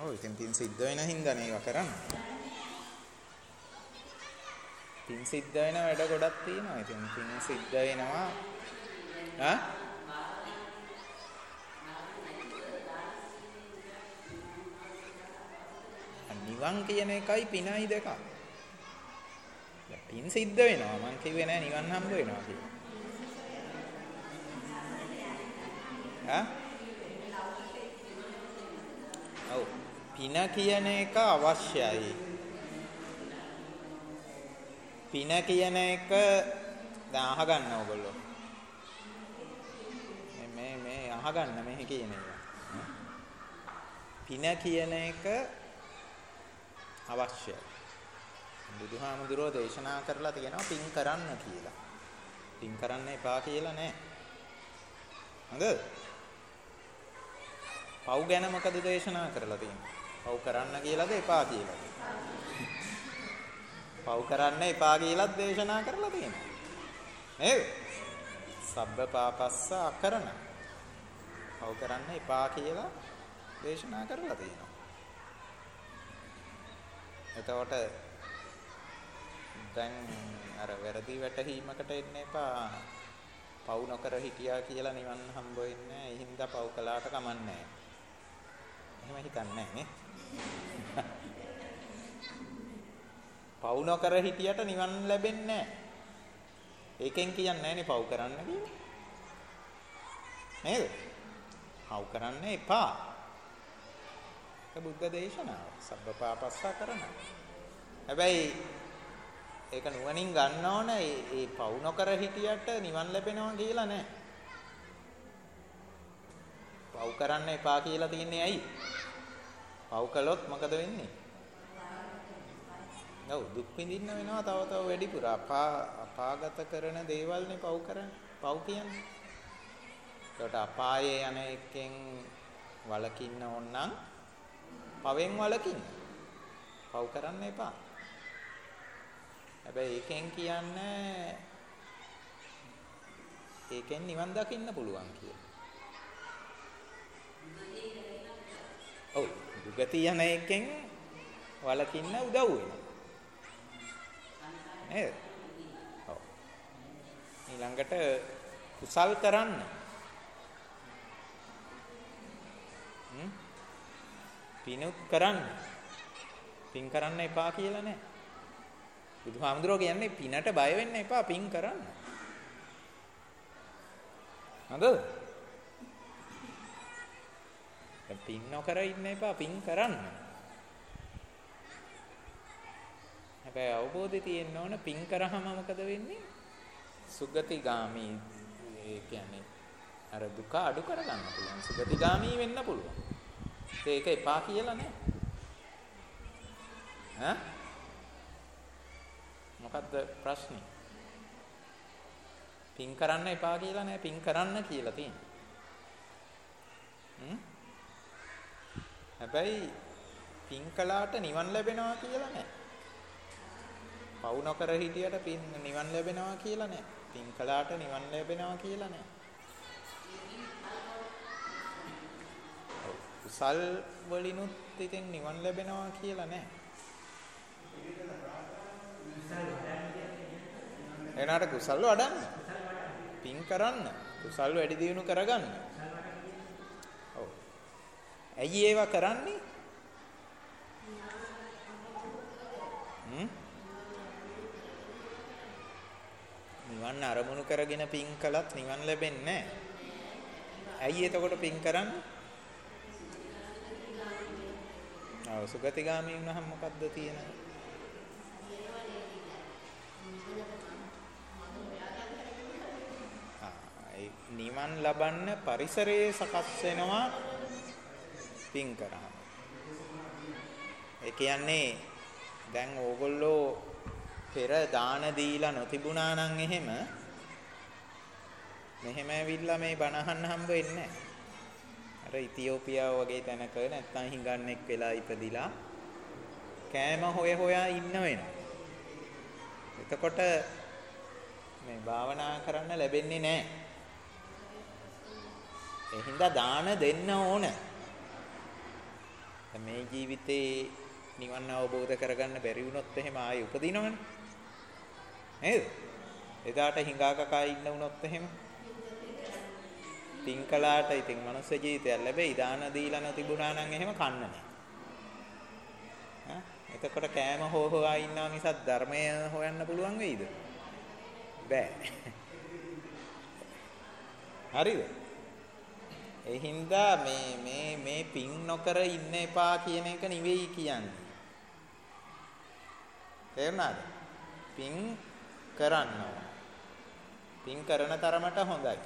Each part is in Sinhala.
ඔව් ඉතින් පින් සිද්ධ වෙන හින්දානේ ඒක කරන්නේ. පින් සිද්ධ වෙන වැඩ ගොඩක් තියෙනවා. ඉතින් පින් සිද්ධ වෙනවා. නිවන් කියන එකයි පිනයි දෙකක්. පින් සිද්ධ වෙනවා. මං කිව්වේ නෑ නිවන් හම්බ වෙනවා කියලා. ඔව් පින කියන එක අවශ්‍යයි. පින කියන එක දැන් අහගන්න ඕගොල්ලෝ. මේ අහගන්න මේ කියන එක. පින කියන එක අවශ්‍යයි. බුදුහාමුදුරුවෝ දේශනා කරලා තියෙනවා පින් කරන්න කියලා. පින් කරන්න එපා කියලා නෑ. හරිද? පව් ගැන මොකද දේශනා කරලා තියෙන්නේ? පව් කරන්න කියලාද එපා කියලාද? පව් කරන්න එපා කියලාත් දේශනා කරලා තියෙනවා. නේද? සබ්බ පාපස්ස අකරණ. පව් කරන්න එපා කියලා දේශනා කරලා තියෙනවා. එතකොට දැන් අර වැරදි වැටහීමකට එන්න එපා. පව් නොකර හිටියා කියලා නිවන් හම්බ වෙන්නේ නැහැ. ඒ හින්දා පව් කළාට කමන්නේ නැහැ. එහෙම හිතන්නේ නැහැ නේ. පව් නොකර හිටියට නිවන් ලැබෙන්නේ නැහැ. ඒකෙන් කියන්නේ නැහැනේ පව් කරන්න කියලා. නේද? පව් කරන්න එපා. ඒක බුද්ධ දේශනාව. සබ්බ පාපස්සා කරන. හැබැයි ඒක නුවණින් ගන්න ඕන ඒ පව් නොකර හිටියට නිවන් ලැබෙනවා කියලා නෑ. පව් කරන්න එපා කියලා තියන්නේ ඇයි? පව් කළොත් මොකද වෙන්නේ? ඔව් දුක් විඳින්න වෙනවා තව වැඩිපුර. අපාගත කරන දේවල්නේ පව් කරන්නේ. පව් කියන්නේ. ඒකට අපායේ යන එකෙන් වළකින්න ඕන නම් පවෙන් වළකින්න. පව් කරන්න එපා. හැබැයි ඒකෙන් කියන්නේ ඒකෙන් නිවන් දකින්න පුළුවන් කියලා. ඔව් දුගතිය යන එකෙන් වළකින්න උදව් වෙනවා. නේද? ඔව්. ඊළඟට කුසල් කරන්න. පිනුත් කරන්න. පින් කරන්න එපා කියලා නෑ. බුදුහාමුදුරුවෝ කියන්නේ පිනට බය වෙන්න එපා පින් කරන්න. හරිද? පින් නොකර ඉන්න එපා පින් කරන්න. හැබැයි අවබෝධය තියෙන්න ඕන පින් කරාම මොකද වෙන්නේ? සුගතිගාමි. ඒ කියන්නේ අර දුක අඩු කරගන්න පුළුවන්. සුගතිගාමි වෙන්න පුළුවන්. ඒක එපා කියලා නෑ. මොකද්ද ප්‍රශ්නේ? පින් කරන්න එපා කියලා නෑ පින් කරන්න කියලා තියෙනවා. හැබැයි පින් කළාට නිවන් ලැබෙනවා කියලා නෑ. පව් නොකර හිටියට පින් නිවන් ලැබෙනවා කියලා නෑ. පින් කළාට නිවන් ලැබෙනවා කියලා නෑ. කුසල් වලිනුත් ඉතින් නිවන් ලැබෙනවා කියලා නෑ. එනාට කුසල් වඩන්න. පින් කරන්න. කුසල් වැඩි දියුණු කරගන්න. ඔව්. ඇයි ඒවා කරන්නේ? නිවන් අරමුණු කරගෙන පින් කළත් නිවන් ලැබෙන්නේ නැහැ. ඇයි එතකොට පින් කරන්නේ? ආ සුගතිගාමී වුණාම මොකද්ද තියෙන්නේ? නිවන් ලබන්න පරිසරයේ සකස් වෙනවා පින් කරාම. ඒ කියන්නේ දැන් ඕගොල්ලෝ පෙර දාන දීලා නොතිබුණා නම් මෙහෙම ඇවිල්ලා මේ බණ අහන්න හම්බ වෙන්නේ නැහැ. අර ඉතියෝපියාව වගේ තැනක නැත්තම් හිඟන්නෙක් වෙලා ඉපදිලා කෑම හොයා ඉන්න වෙනවා. එතකොට මේ භාවනා කරන්න ලැබෙන්නේ නැහැ. ඒ හින්දා දාන දෙන්න ඕන. මේ ජීවිතේ නිවන් අවබෝධ කරගන්න බැරි වුණොත් එහෙම ආයෙ උපදිනවනේ. නේද? එදාට හිඟා කකා ඉන්න වුණොත් එහෙම පින්කලාට ඉතින් මනුස්ස ජීවිතයක් ලැබෙයි. දාන දීලා නොතිබුණා නම් එහෙම කන්න නෑ. එතකොට කෑම හොයා ඉන්නවා මිසක් ධර්මය හොයන්න පුළුවන් වෙයිද? බෑ. හරිද? ඒ හින්දා මේ පින් නොකර ඉන්න එපා කියන එක නෙවෙයි කියන්නේ. තේරුණාද? පින් කරන්න ඕන. පින් කරන තරමට හොඳයි.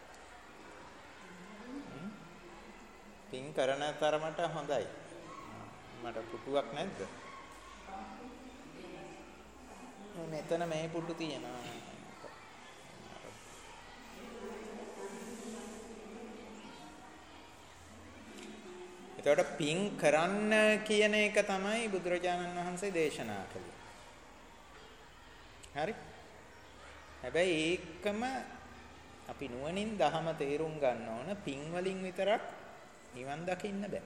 පින් කරන තරමට හොඳයි. මට පුටුවක් නැද්ද? මෙතන මේ පුටු තියෙනවා. එතකොට පින් කරන්න කියන එක තමයි බුදුරජාණන් වහන්සේ දේශනා කළේ. හරි? හැබැයි ඒකම අපි නුවණින් ධහම තේරුම් ගන්න ඕන. පින් වලින් විතරක් නිවන් දකින්න බෑ.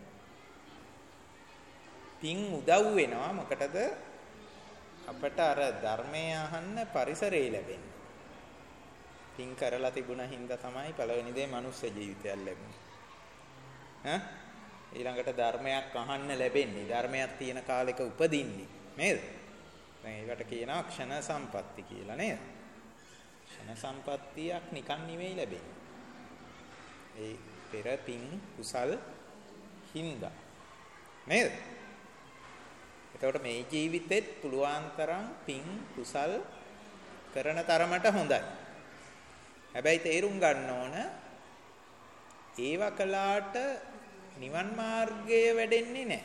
පින් උදව් වෙනවා මොකටද? අපට අර ධර්මය අහන්න පරිසරය ලැබෙන්නේ. පින් කරලා තිබුණ හින්දා තමයි පළවෙනි දේ මනුස්ස ජීවිතයක් ලැබෙන්නේ. ඊළඟට ධර්මයක් අහන්න ලැබෙන්නේ. ධර්මයක් තියෙන කාලෙක උපදින්නේ. නේද? දැන් ඒකට කියනවා ක්ෂණ සම්පatti කියලා නේද? ක්ෂණ සම්පත්තියක් නිකන් නෙවෙයි ලැබෙන්නේ. ඒ පෙර පින් කුසල් හින්දා. නේද? එතකොට මේ ජීවිතෙත් පුළුවන් තරම් පින් කුසල් කරන තරමට හොඳයි. හැබැයි තේරුම් ගන්න ඕන ඒව කළාට නිවන් මාර්ගය වැඩෙන්නේ නැහැ.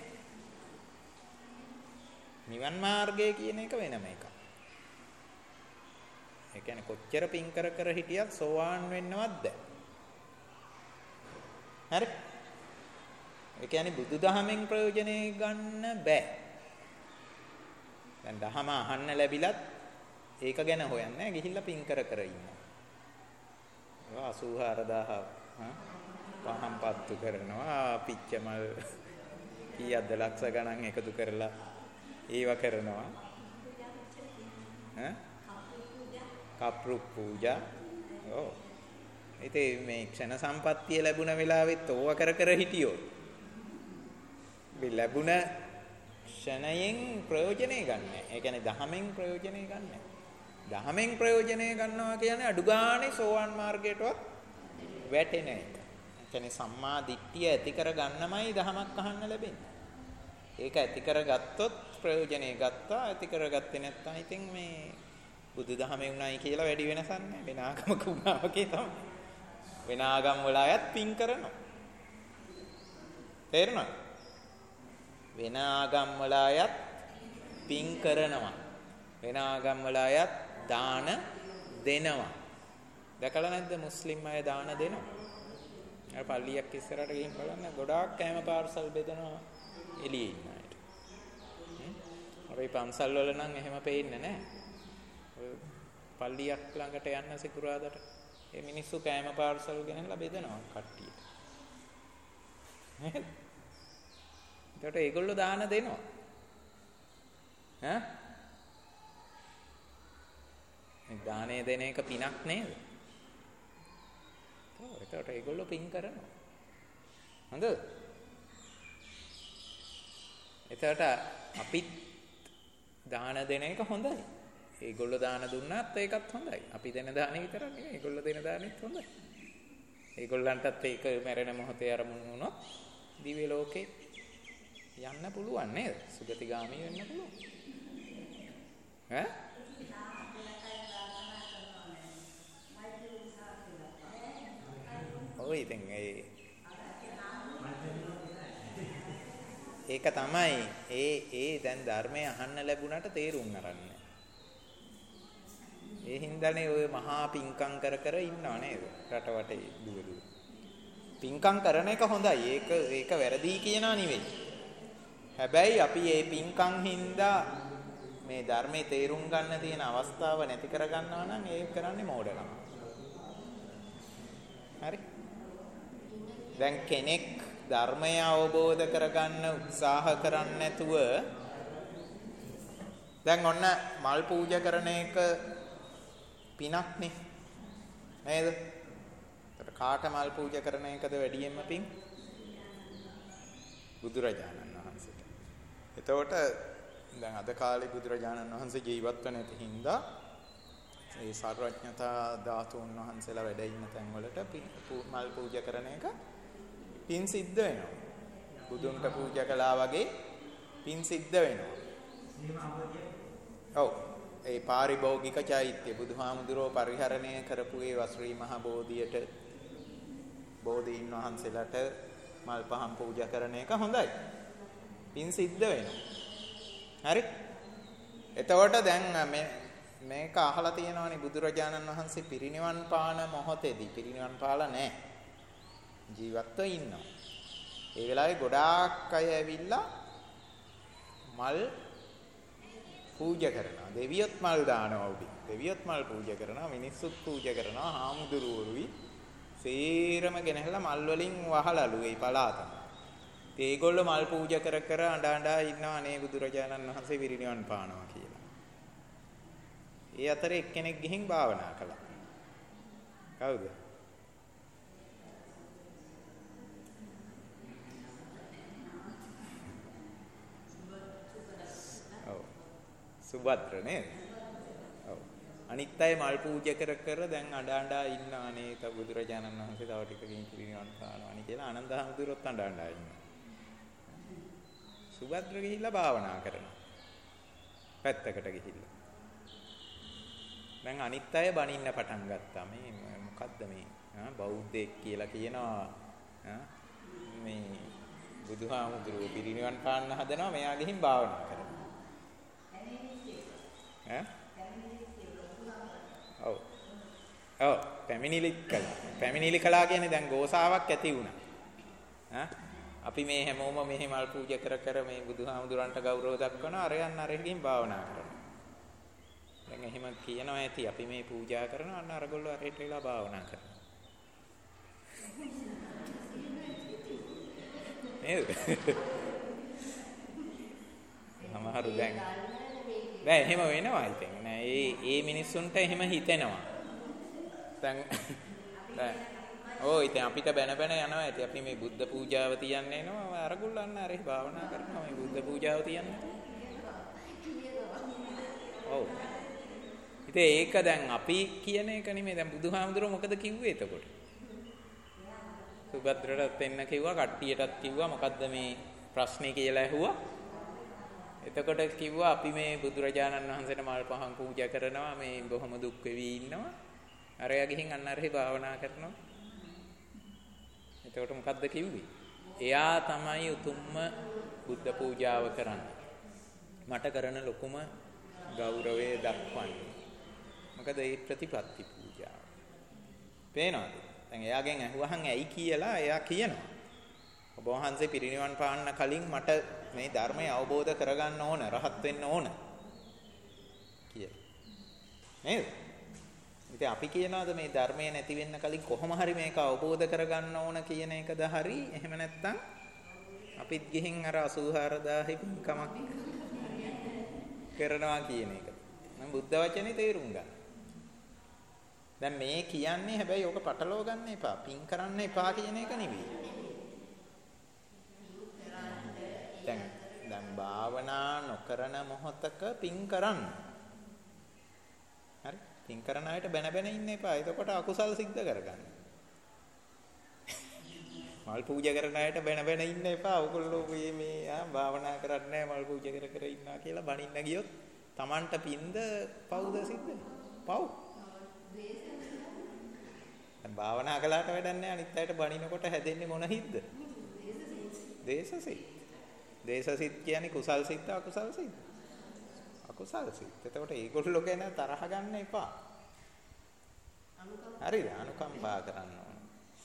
නිවන් මාර්ගය කියන එක වෙනම එකක්. ඒ කියන්නේ කොච්චර පින් කර කර හිටියත් සෝවාන් වෙන්නවත් බෑ. හරි? ඒ කියන්නේ බුදුදහමෙන් ප්‍රයෝජනෙ ගන්න බෑ. දැන් දහම අහන්න ලැබිලත් ඒක ගැන හොයන්නේ නැහැ. ගිහිල්ලා පින් කර කර ඉන්නවා. ඒවා 84000 පහම් පත්තු කරනවා. පිච්චමල් කීයක්ද ලක්ෂ ගණන් එකතු කරලා ඒව කරනවා. කප්රු පූජා. ඔව්. ඉතින් මේ ක්ෂණ සම්පත්තිය ලැබුණ වෙලාවෙත් ඕව කර කර හිටියෝ. මේ ලැබුණ ක්ෂණයෙන් ප්‍රයෝජනෙ ගන්න. ඒ කියන්නේ දහමෙන් ප්‍රයෝජනෙ ගන්න. දහමෙන් ප්‍රයෝජනෙ ගන්නවා කියන්නේ අඩු ගානේ සෝවාන් මාර්ගයටවත් වැටෙන එක. ඒ කියන්නේ සම්මා දිට්ඨිය ඇති කර ගන්නමයි දහමක් අහන්න ලැබෙන්නේ. ඒක ඇති කරගත්තොත් ප්‍රයෝජනෙ ගත්තා. ඇති කරගත්තේ නැත්නම් ඉතින් මේ බුදුදහමේ උණයි කියලා වැඩි වෙනසක් නැහැ. වෙන ආගමක උනා වගේ තමයි. වෙන ආගම් වල අයත් පින් කරනවා. තේරෙනවද? වෙන ආගම් වල අයත් පින් කරනවා. වෙන ආගම් වල අයත් දාන දෙනවා. දැකලා නැද්ද මුස්ලිම් අය දාන දෙනවා? අර පල්ලියක් ඉස්සරහට ගිහින් බලන්න ගොඩාක් කෑම පාර්සල් බෙදනවා එළියේ ඉන්න අයට. අපේ පන්සල් වල නම් එහෙම පේන්නේ නැහැ. පල්ලියක් ළඟට යන්න සිකුරාදට මේ මිනිස්සු කෑම පාර්සල් ගෙනල්ලා බෙදනවා කට්ටියට. නේද? ඒකට ඒගොල්ලෝ දාන දෙනවා. ඈ? මේ දානේ දෙන එක පිනක් නේද? ඔව් ඒකට ඒගොල්ලෝ පින් කරනවා. හොඳද? ඒකට අපිත් දාන දෙන එක හොඳයි. ඒගොල්ලෝ දාන දුන්නාත් ඒකත් හොඳයි. අපි දෙන දානෙ විතරක් නෙවෙයි. ඒගොල්ලෝ දෙන දානෙත් හොඳයි. ඒගොල්ලන්ටත් ඒක මැරෙන මොහොතේ අරමුණු වුණොත් දිව්‍ය ලෝකේ යන්න පුළුවන් නේද? සුගතිගාමී වෙන්න පුළුවන්. ඈ? ඔය ඉතින් ඒක තමයි ඒ දැන් ධර්මය අහන්න ලැබුණාට තේරුම් ගන්න. ඒ හින්දානේ ඔය මහා පිංකම් කර කර ඉන්නව නේද? රට වටේ දුව. පිංකම් කරන එක හොඳයි. ඒක වැරදි කියනා නෙවෙයි. හැබැයි අපි මේ පිංකම් හින්දා මේ ධර්මයේ තේරුම් ගන්න තියෙන අවස්ථාව නැති කර ගන්නවා නම් ඒක කරන්නේ මෝඩකම. හරි? දැන් කෙනෙක් ධර්මය අවබෝධ කරගන්න උත්සාහ කරන්නේ නැතුව දැන් ඔන්න මල් පූජා කරන එක පිනක්නේ නේද? ඒකට කාට මල් පූජා කරන එකද වැඩියෙන්ම පින්? බුදුරජාණන් වහන්සේට. එතකොට දැන් අද කාලේ බුදුරජාණන් වහන්සේ ජීවත් වෙන නැති හින්දා ඒ සර්වඥතා ධාතුන් වහන්සේලා වැඩ ඉන්න තැන්වලට මල් පූජා කරන එක පින් සිද්ධ වෙනවා. බුදුන්ට පූජා කළා වගේ පින් සිද්ධ වෙනවා. ඔව්. ඒ පාරිභෝගික චෛත්‍ය බුදුහාමුදුරෝ පරිහරණය කරපු ඒ වස්ත්‍රී මහ බෝධියට බෝධීන් වහන්සේලාට මල් පහන් පූජා කරන එක හොඳයි. පින් සිද්ධ වෙනවා. හරි? එතකොට දැන් මේක අහලා තියෙනවනේ බුදුරජාණන් වහන්සේ පිරිනිවන් පාන මොහොතේදී පිරිනිවන් පාලා නැහැ. ජීවත්ව ඉන්නවා. ඒ වෙලාවේ ගොඩාක් අය ඇවිල්ලා මල් පූජා කරනවා. දෙවියොත් මල් දානවා උඩින්. දෙවියොත් මල් පූජා කරනවා, මිනිස්සුත් පූජා කරනවා, හාමුදුරුවෝරුයි සේරම ගෙනහැලා මල් වලින් වහලලු ඒ පළාතම. ඒගොල්ලෝ මල් පූජා කර කර අඬා ඉන්නවා අනේ බුදුරජාණන් වහන්සේ පිරිනිවන් පානවා කියලා. ඒ අතරේ එක්කෙනෙක් ගිහින් භාවනා කළා. කවුද? සුභද්‍ර නේද? ඔව්. අනිත් අය මල් පූජා කර කර දැන් අඬා ඉන්නා නේ ත බුදුරජාණන් වහන්සේ තව ටිකකින් පිරිනිවන් පානවානි කියලා ආනන්ද හැමතුරොත් අඬා ඉන්නවා. සුභද්‍ර ගිහිල්ලා භාවනා කරනවා. පැත්තකට ගිහිල්ලා. දැන් අනිත් අය බනින්න පටන් ගත්තා. මේ මොකද්ද මේ? බෞද්ධයෙක් කියලා කියනවා. මේ බුදුහාමුදුරුවෝ පිරිනිවන් පාන්න හදනවා මෙයා ගිහින් භාවනා කරනවා. ඔව්. ඔව් පැමිණිලි කළා කියන්නේ දැන් ගෝසාවක් ඇති වුණා. අපි මේ හැමෝම මෙහි මල් පූජා කර කර මේ බුදුහාමුදුරන්ට ගෞරව දක්වනවා අරයන් අරගෙන් භාවනා කරනවා. දැන් එහෙම කියනවා ඇති අපි මේ පූජා කරනවා අන්න අරගොල්ලෝ අරයට වෙලා භාවනා කරනවා. නේද? සමහරු දැන් එහෙම වෙනවා ඉතින් නෑ ඒ මිනිස්සුන්ට එහෙම හිතෙනවා දැන් ඉතින් අපිට බැන යනවා ඇති අපි මේ බුද්ධ පූජාව තියන්න එනවා අරගොල්ලන් අර භාවනා කරනවා මේ බුද්ධ පූජාව තියන්න ඔව් ඉතින් ඒක දැන් අපි කියන එක නෙමෙයි දැන් බුදුහාමුදුරුවෝ මොකද කිව්වේ එතකොට සුභද්‍රටත් එන්න කිව්වා කට්ටියටත් කිව්වා මොකද්ද මේ ප්‍රශ්නේ කියලා ඇහුවා එතකොට කිව්වා අපි මේ බුදුරජාණන් වහන්සේට මල් පහන් පූජා කරනවා මේ බොහොම දුක් වෙවි ඉන්නවා අරයා ගිහින් අන්න අරහි භාවනා කරනවා එතකොට මොකද්ද කිව්වේ එයා තමයි උතුම්ම බුද්ධ පූජාව කරන්නේ මට කරන ලොකුම ගෞරවය දක්වන්නේ මොකද ඒ ප්‍රතිපත්ති පූජාව පේනවද දැන් එයාගෙන් අහුවහන් ඇයි කියලා එයා කියනවා ඔබ වහන්සේ පිරිනිවන් පාන්න කලින් මට මේ ධර්මය අවබෝධ කරගන්න ඕන රහත් වෙන්න ඕන කියලා. නේද? ඉතින් අපි කියනවාද මේ ධර්මය නැති වෙන්න කලින් කොහොම හරි මේක අවබෝධ කරගන්න ඕන කියන එකද හරි එහෙම නැත්නම් අපිත් ගිහින් අර 84000 පින්කමක් කරනවා කියන එකද? මම බුද්ධ වචනේ තේරුම් ගන්න. දැන් මේ කියන්නේ හැබැයි ඕක පටලව ගන්න එපා. පින් කරන්න එපා කියන එක නෙවෙයි. දැන් භාවනා නොකරන මොහොතක පින් කරන්න. හරි? පින් කරන අයට බැන ඉන්න එපා. එතකොට අකුසල් සිද්ධ කරගන්න. මල් පූජා කරන අයට බැන ඉන්න එපා. ඔයගොල්ලෝ මේ භාවනා කරන්නේ මල් පූජා කර ඉන්නවා කියලා බනින්න ගියොත් Tamanට පින්ද පවුද සිද්ධ? පව්. දැන් භාවනා කළාට වැඩක් නැහැ. අනිත් අයට බනිනකොට හැදෙන්නේ මොන හිද්ද? දේශසිත. දේශසිත කියන්නේ කුසල් සිත් අකුසල් සිත්. අකුසල් සිත්. එතකොට ඒගොල්ලෝ ගැන තරහ ගන්න එපා. හරිද? අනුකම්පා කරන්න ඕන.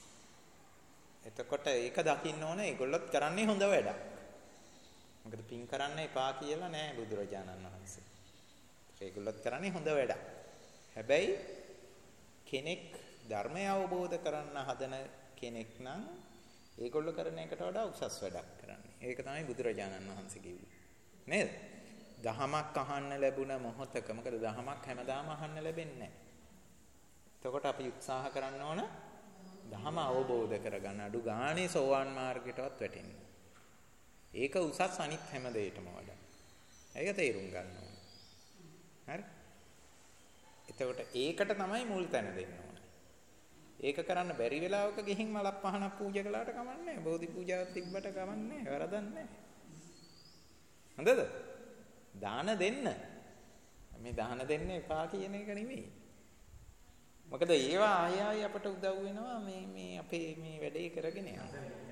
එතකොට ඒක දකින්න ඕන ඒගොල්ලොත් කරන්නේ හොඳ වැඩක්. මොකද පින් කරන්න එපා කියලා නෑ බුදුරජාණන් වහන්සේ. ඒගොල්ලොත් කරන්නේ හොඳ වැඩක්. හැබැයි කෙනෙක් ධර්මය අවබෝධ කරන්න හදන කෙනෙක් නම් ඒගොල්ලෝ කරන එකට වඩා උසස් වැඩක් කරන්නේ. ඒක තමයි බුදුරජාණන් වහන්සේ කිව්වේ. නේද? දහමක් අහන්න ලැබුණ මොහොතක මොකද දහමක් හැමදාම අහන්න ලැබෙන්නේ නැහැ. එතකොට අපි උත්සාහ කරන්න ඕන දහම අවබෝධ කරගන්න අඩු ගානේ සෝවාන් මාර්ගයටවත් වැටෙන්න. ඒක උසස් අනිත් හැම දෙයකටම වඩා. ඒක තේරුම් ගන්න ඕන. හරි? එතකොට ඒකට තමයි මුල් තැන දෙන්න ඕන. ඒක කරන්න බැරි වෙලාවක ගිහින් මලක් පහනක් පූජා කළාට කමන්නේ නැහැ. බෝධි පූජාවක් තිබ්බට කමන්නේ නැහැ. වරදක් නැහැ. හොඳද? දාන දෙන්න. මේ දාන දෙන්න එපා කියන එක නෙමෙයි. මොකද ඒවා ආය ආය අපට උදව් වෙනවා මේ අපේ මේ වැඩේ කරගෙන යන්න.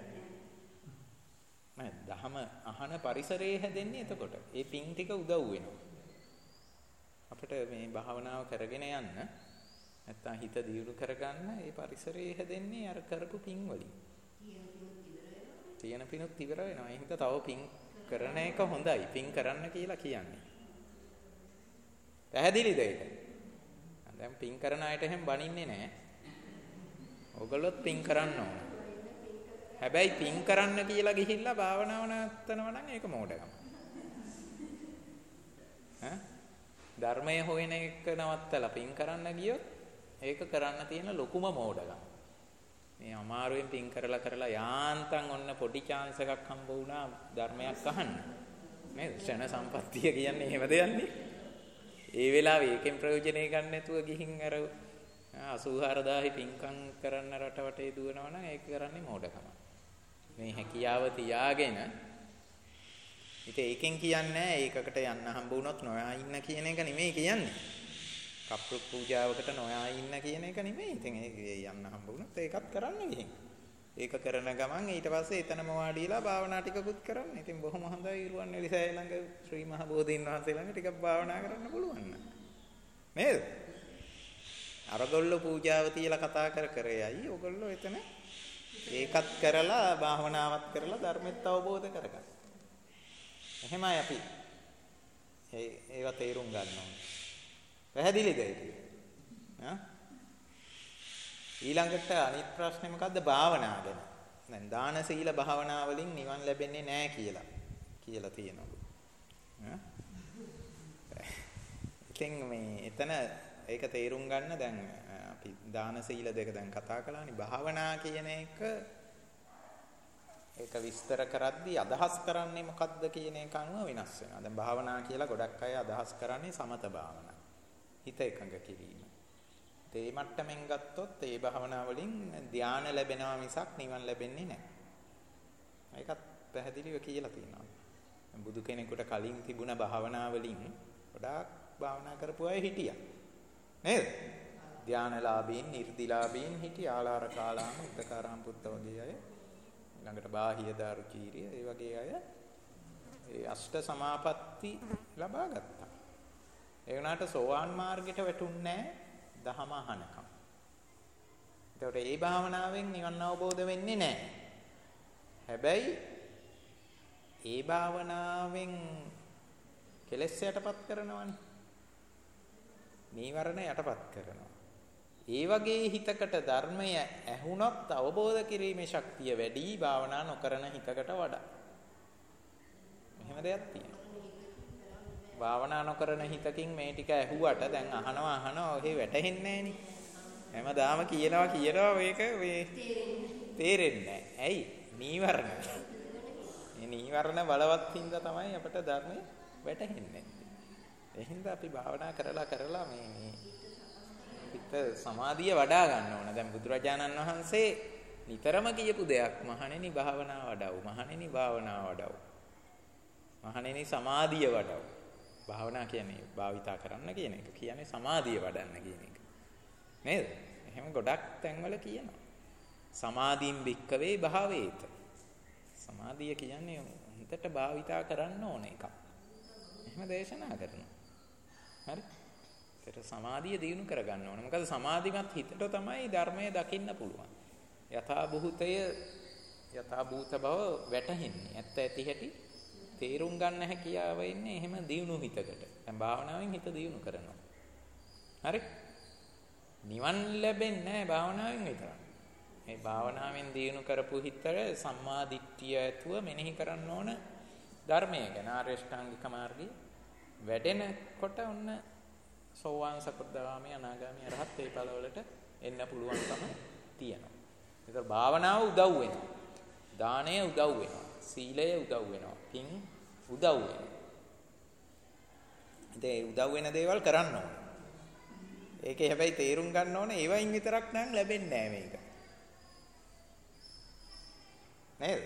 නෑ දහම අහන පරිසරයේ හැදෙන්නේ එතකොට. ඒ පිං ටික උදව් වෙනවා. අපිට මේ භාවනාව කරගෙන යන්න නැත්තම් හිත දියුණු කරගන්න ඒ පරිසරයේ හැදෙන්නේ අර කරපු පිං වලින්. තියෙන පිනුත් ඉවර වෙනවා. ඒ හින්දා තව පිං කරන එක හොඳයි. පිං කරන්න කියලා කියන්නේ. පැහැදිලිද ඒක? දැන් පිං කරන අයට එහෙම බනින්නේ නැහැ. ඕගොල්ලොත් පිං කරන්න ඕන. හැබැයි පිං කරන්න කියලා ගිහිල්ලා භාවනාව නවත්තනවා නම් ඒක මෝඩකම. ධර්මය හොයන එක නවත්තලා පිං කරන්න ගියොත් ඒක කරන්න තියෙන ලොකුම මෝඩකම. මේ අමාරුවෙන් පිං කරලා යාන්තම් ඔන්න පොඩි chance එකක් හම්බ වුණා ධර්මයක් අහන්න. නේද? ක්ෂණ සම්පත්තිය කියන්නේ එහෙම දෙයක්නේ. ඒ වෙලාවේ ඒකෙන් ප්‍රයෝජනෙ ගන්න නැතුව ගිහින් අර 84000 පිංකම් කරන්න රටවටේ දුවනවා නම් ඒක කරන්නේ මෝඩකම. මේ හැකියාව තියාගෙන ඉතින් ඒකෙන් කියන්නේ ඒකකට යන්න හම්බ වුණොත් නොයා ඉන්න කියන එක නෙමෙයි කියන්නේ. කප්පු පූජාවකට නොයා ඉන්න කියන එක නෙමෙයි. ඉතින් ඒක යන්න හම්බ වුණොත් ඒකත් කරන්න ගිහින්. ඒක කරන ගමන් ඊට පස්සේ එතනම වාඩිලා භාවනා ටිකකුත් කරන්න. ඉතින් බොහොම හොඳයි රුවන්වැලිසෑය ළඟ ශ්‍රී මහ බෝධීන් වහන්සේ ළඟ ටිකක් භාවනා කරන්න පුළුවන් නේද? අරගොල්ලෝ පූජාව තියලා කතා කර යයි. ඔයගොල්ලෝ එතන ඒකත් කරලා භාවනාවත් කරලා ධර්මෙත් අවබෝධ කරගන්න. එහෙමයි අපි ඒව තේරුම් ගන්න ඕනේ. පැහැදිලිද ඒක? ඊළඟට අනිත් ප්‍රශ්නේ මොකද්ද? භාවනාව ගැන. දැන් දාන සීල භාවනා වලින් නිවන් ලැබෙන්නේ නැහැ කියලා තියෙනවා. ඉතින් මේ එතන ඒක තේරුම් ගන්න දැන් අපි දාන සීල දෙක දැන් කතා කළානේ. භාවනා කියන එක ඒක විස්තර කරද්දී අදහස් කරන්නේ මොකද්ද කියන එක අනුව වෙනස් වෙනවා. දැන් භාවනා කියලා ගොඩක් අය අදහස් කරන්නේ සමත භාවනා. හිත එකඟ කිරීම. ඒ මට්ටමින් ගත්තොත් ඒ භාවනා වලින් ධානය ලැබෙනවා මිසක් නිවන් ලැබෙන්නේ නැහැ. ඒකත් පැහැදිලිව කියලා තියෙනවා. බුදු කෙනෙකුට කලින් තිබුණ භාවනා වලින් ගොඩාක් භාවනා කරපු අය හිටියා. නේද? ධානලාභීන්, නිර්දිලාභීන් හිටියා. ආලාර කාලාම, උද්දකාරාම පුත්ත වගේ අය. ළඟට බාහිය දාරුචීරිය ඒ වගේ අය ඒ අෂ්ට සමාපatti ලබා ගත්තා. ඒ වුණාට සෝවාන් මාර්ගයට වැටුන්නේ නැහැ. දහම අහනකම්. ඒකට ඒ භාවනාවෙන් නිවන් අවබෝධ වෙන්නේ නැහැ. හැබැයි ඒ භාවනාවෙන් කෙලෙස් යටපත් කරනවනේ. නීවරණ යටපත් කරනවා. ඒ වගේ හිතකට ධර්මය ඇහුනොත් අවබෝධ කිරීමේ ශක්තිය වැඩි භාවනා නොකරන හිතකට වඩා. මෙහෙම දෙයක් තියෙනවා. භාවනා නොකරන හිතකින් මේ ටික ඇහුවට දැන් අහනවා ඔහේ වැටහෙන්නේ නැහෙනි. හැමදාම කියනවා මේක මේ තේරෙන්නේ නැහැ. ඇයි? නීවරණ. මේ නීවරණ බලවත් හින්දා තමයි අපට ධර්මය වැටහෙන්නේ නැත්තේ. ඒ හින්දා අපි භාවනා කරලා මේ හිත සමාධිය වඩා ගන්න ඕන. දැන් බුදුරජාණන් වහන්සේ නිතරම කියපු දෙයක් මහණෙනි භාවනා වඩව. මහණෙනි භාවනා වඩව. මහණෙනි සමාධිය වඩව. භාවනා කියන්නේ භාවිතා කරන්න කියන එක. කියන්නේ සමාධිය වඩන්න කියන එක. නේද? එහෙම ගොඩක් තැන්වල කියනවා. සමාධින් භික්කවේ භාවේත. සමාධිය කියන්නේ හිතට භාවිතා කරන්න ඕන එකක්. එහෙම දේශනා කරනවා. හරි? ඒතර සමාධිය දිනු කරගන්න ඕන. මොකද සමාධිමත් හිතට තමයි ධර්මය දකින්න පුළුවන්. යථා භූත බව වැටහෙන්නේ. ඇත්ත ඇති හැටි තේරුම් ගන්න හැකියාව ඉන්නේ එහෙම දියුණු හිතකට. දැන් භාවනාවෙන් හිත දියුණු කරනවා. හරි? නිවන් ලැබෙන්නේ නැහැ භාවනාවෙන් විතරක්. මේ භාවනාවෙන් දිනු කරපු හිතට සම්මා දිට්ඨිය ඇතුව මෙනෙහි කරන්න ඕන ධර්මය ගැන. ආර්ය ශ්‍රාංගික මාර්ගයේ වැඩෙනකොට ඔන්න සෝවාන් සකෘදාගාමී අනාගාමී අරහත් මේ ඵලවලට එන්න පුළුවන්කම තියෙනවා. ඒතර භාවනාව උදව් වෙනවා. දානය උදව් වෙනවා. සීලය උදව් වෙනවා. පින් උදව් වෙනවා. ඉතින් උදව් වෙන දේවල් කරන්න ඕනේ. ඒකේ හැබැයි තේරුම් ගන්න ඕනේ ඒවයින් විතරක් නම් ලැබෙන්නේ නැහැ මේක. නේද?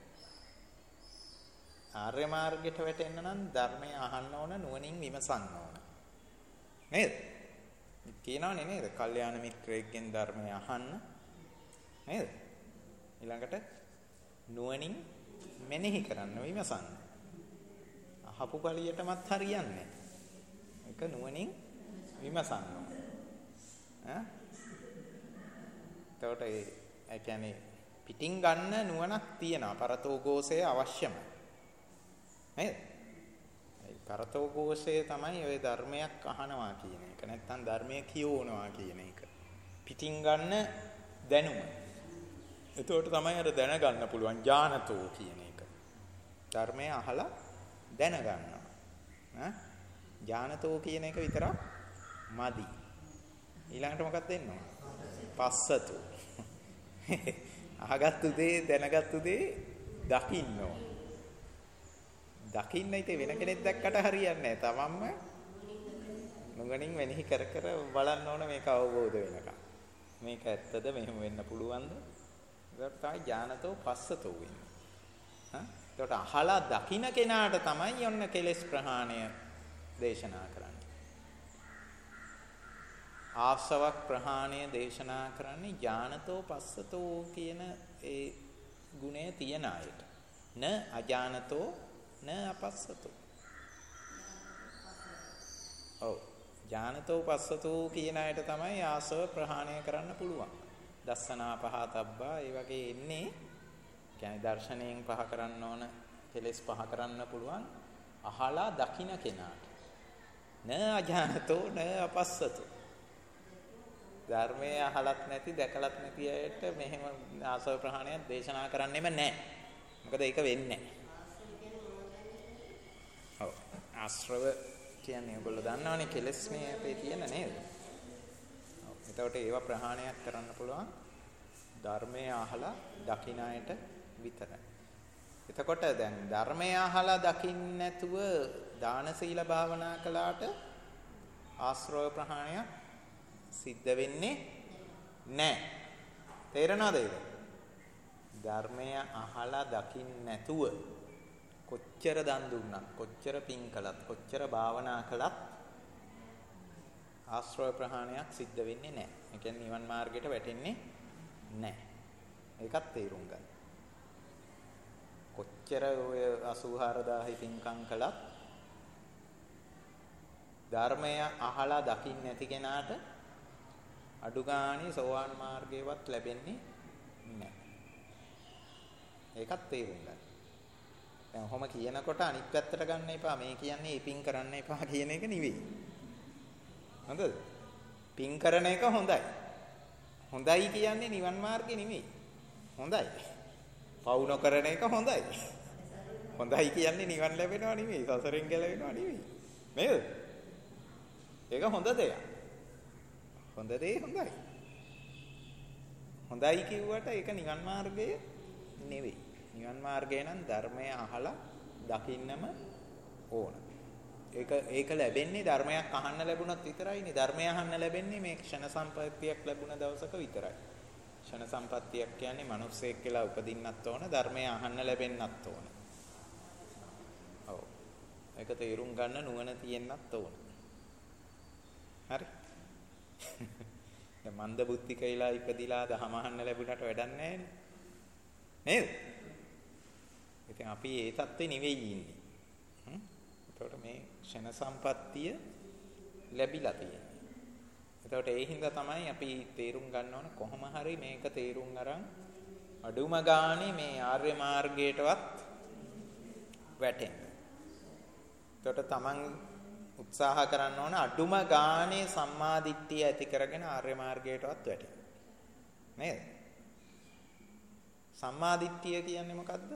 ආර්ය මාර්ගයට වැටෙන්න නම් ධර්මය අහන්න ඕන, නුවණින් විමසන්න ඕන. නේද? කියනවනේ නේද? කල්යාණ මිත්‍රයෙක්ගෙන් ධර්මය අහන්න. නේද? ඊළඟට නුවණින් මෙනෙහි කරන්න, විමසන්න. අහපු කලියටමත් හරියන්නේ නැහැ. ඒක නුවණින් විමසන්න ඕන. එතකොට ඒ කියන්නේ පිටින් ගන්න නුවණක් තියෙනවා. පරතෝഘോഷය අවශ්‍යමයි. නේද? ඒ පරතෝഘോഷය තමයි ওই ධර්මයක් අහනවා කියන එක. නැත්තම් ධර්මය කියවනවා කියන එක. පිටින් ගන්න දැනුම. එතකොට තමයි අර දැනගන්න පුළුවන් ඥානතෝ කියන එක. ධර්මය අහලා දැනගන්නවා. ඥානතෝ කියන එක විතරක් මදි. ඊළඟට මොකක්ද දෙන්නව? පස්සතු. අහගත්තු දේ දැනගත්තු දේ දකින්න ඕන. දකින්න ඉතින් වෙන කෙනෙක් දැක්කට හරියන්නේ නැහැ. තමන්ම නුගණින් වෙනෙහි කර කර බලන්න ඕන මේක අවබෝධ වෙනකම්. මේක ඇත්තද මෙහෙම වෙන්න පුළුවන්ද? ඒක තමයි ඥානතෝ පස්සතෝ වෙන්නේ. ඒකට අහලා දකින්න කෙනාට තමයි ඔන්න කෙලෙස් ප්‍රහාණය දේශනා කරන්නේ. ආසවක් ප්‍රහාණය දේශනා කරන්නේ ඥානතෝ පස්සතෝ කියන ඒ ගුණය තියන අයට. න අඥානතෝ න අපස්සතෝ. ඔව් ඥානතෝ පස්සතෝ කියන අයට තමයි ආසව ප්‍රහාණය කරන්න පුළුවන්. දස්සනා පහතබ්බා ඒ වගේ එන්නේ කියන්නේ දර්ශනයෙන් පහ කරන්න ඕන කෙලෙස් පහ කරන්න පුළුවන් අහලා දකින්න කෙනාට. න අඥානතෝ න අපස්සතෝ. ධර්මයේ අහලත් නැති දැකලත් නැති අයට මෙහෙම ආසව ප්‍රහාණයක් දේශනා කරන්නෙම නැහැ. මොකද ඒක වෙන්නේ නැහැ. ඔව් ආශ්‍රව කියන්නේ ඔයගොල්ලෝ දන්නවනේ කෙලස් මේ අපේ තියෙන නේද? ඔව් එතකොට ඒවා ප්‍රහාණයක් කරන්න පුළුවන් ධර්මයේ අහලා දකින්න අයට විතරයි. එතකොට දැන් ධර්මයේ අහලා දකින්න නැතුව දාන සීල භාවනා කළාට ආශ්‍රව ප්‍රහාණයක් සිද්ධ වෙන්නේ නැහැ. තේරෙනවද ඒක? ධර්මය අහලා දකින්න නැතුව කොච්චර දන් දුන්නත්, කොච්චර පින් කළත්, කොච්චර භාවනා කළත් ආශ්‍රව ප්‍රහාණයක් සිද්ධ වෙන්නේ නැහැ. ඒ කියන්නේ නිවන් මාර්ගයට වැටෙන්නේ නැහැ. ඒකත් තේරුම් ගන්න. කොච්චර ඔය 84000 පින්කම් කළත් ධර්මය අහලා දකින්න නැති කෙනාට අඩු ගානේ සෝවාන් මාර්ගයවත් ලැබෙන්නේ නැහැ. ඒකත් තේරුම් ගන්න. දැන් ඔහොම කියනකොට අනිත් පැත්තට ගන්න එපා. මේ කියන්නේ පින් කරන්න එපා කියන එක නෙවෙයි. හොඳද? පින් කරන එක හොඳයි. හොඳයි කියන්නේ නිවන් මාර්ගේ නෙවෙයි. හොඳයි. පව් නොකරන එක හොඳයි. හොඳයි කියන්නේ නිවන් ලැබෙනවා නෙවෙයි. සසරෙන් ගැලවෙනවා නෙවෙයි. නේද? ඒක හොඳ දෙයක්. හොඳ දේ හොඳයි. හොඳයි කිව්වට ඒක නිවන් මාර්ගය නෙවෙයි. නිවන් මාර්ගය නම් ධර්මය අහලා දකින්නම ඕන. ඒක ලැබෙන්නේ ධර්මයක් අහන්න ලැබුණොත් විතරයිනේ. ධර්මය අහන්න ලැබෙන්නේ මේ ක්ෂණ සම්පත්තියක් ලැබුණ දවසක විතරයි. ක්ෂණ සම්පත්තියක් කියන්නේ මිනිස්සෙක් කියලා උපදින්නත් ඕන, ධර්මය අහන්න ලැබෙන්නත් ඕන. ඔව්. ඒක තේරුම් ගන්න නුවණ තියෙන්නත් ඕන. හරි. දැන් මන්ද බුද්ධිකයිලා ඉපදිලා දහම අහන්න ලැබුණාට වැඩක් නැහැ නේද? ඉතින් අපි ඒ තත්ත්වේ නෙවෙයි ඉන්නේ. එතකොට මේ ක්ෂණ සම්පත්තිය ලැබිලා තියෙන්නේ. එතකොට ඒ හින්දා තමයි අපි තේරුම් ගන්න ඕන කොහොම හරි මේක තේරුම් අරන් අඩුම ගානේ මේ ආර්ය මාර්ගයටවත් වැටෙන්න. එතකොට තමන් උත්සාහ කරන්න ඕන අඩුම ගානේ සම්මා දිට්ඨිය ඇති කරගෙන ආර්ය මාර්ගයටවත් වැටෙන්න. නේද? සම්මාදිට්ඨිය කියන්නේ මොකද්ද?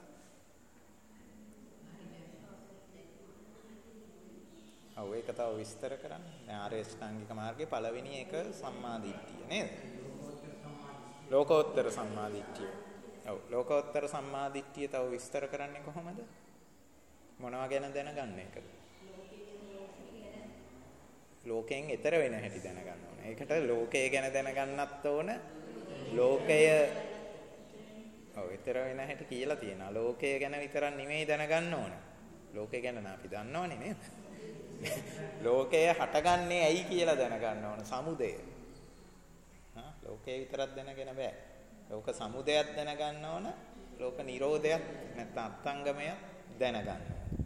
ඔව් ඒක තව විස්තර කරන්න. දැන් ආර්ය ශ්‍රාංගික මාර්ගයේ පළවෙනි එක සම්මාදිට්ඨිය නේද? ලෝකෝත්තර සම්මාදිට්ඨිය. ඔව් ලෝකෝත්තර සම්මාදිට්ඨිය තව විස්තර කරන්නේ කොහොමද? මොනවා ගැන දැනගන්න එකද? ලෝකයෙන් එතර වෙන හැටි දැනගන්න ඕන. ඒකට ලෝකය ගැන දැනගන්නත් ඕන. ලෝකය ඔව් එතර වෙන හැටි කියලා තියෙනවා. ලෝකය ගැන විතරක් නෙමෙයි දැනගන්න ඕන. ලෝකය ගැන අපි දන්නවනේ නේද? ලෝකය හටගන්නේ ඇයි කියලා දැනගන්න ඕන. සමුදය. ලෝකය විතරක් දැනගෙන බෑ. ලෝක සමුදයක් දැනගන්න ඕන. ලෝක නිරෝධයක් නැත්නම් අත්ංගමයක් දැනගන්න ඕන.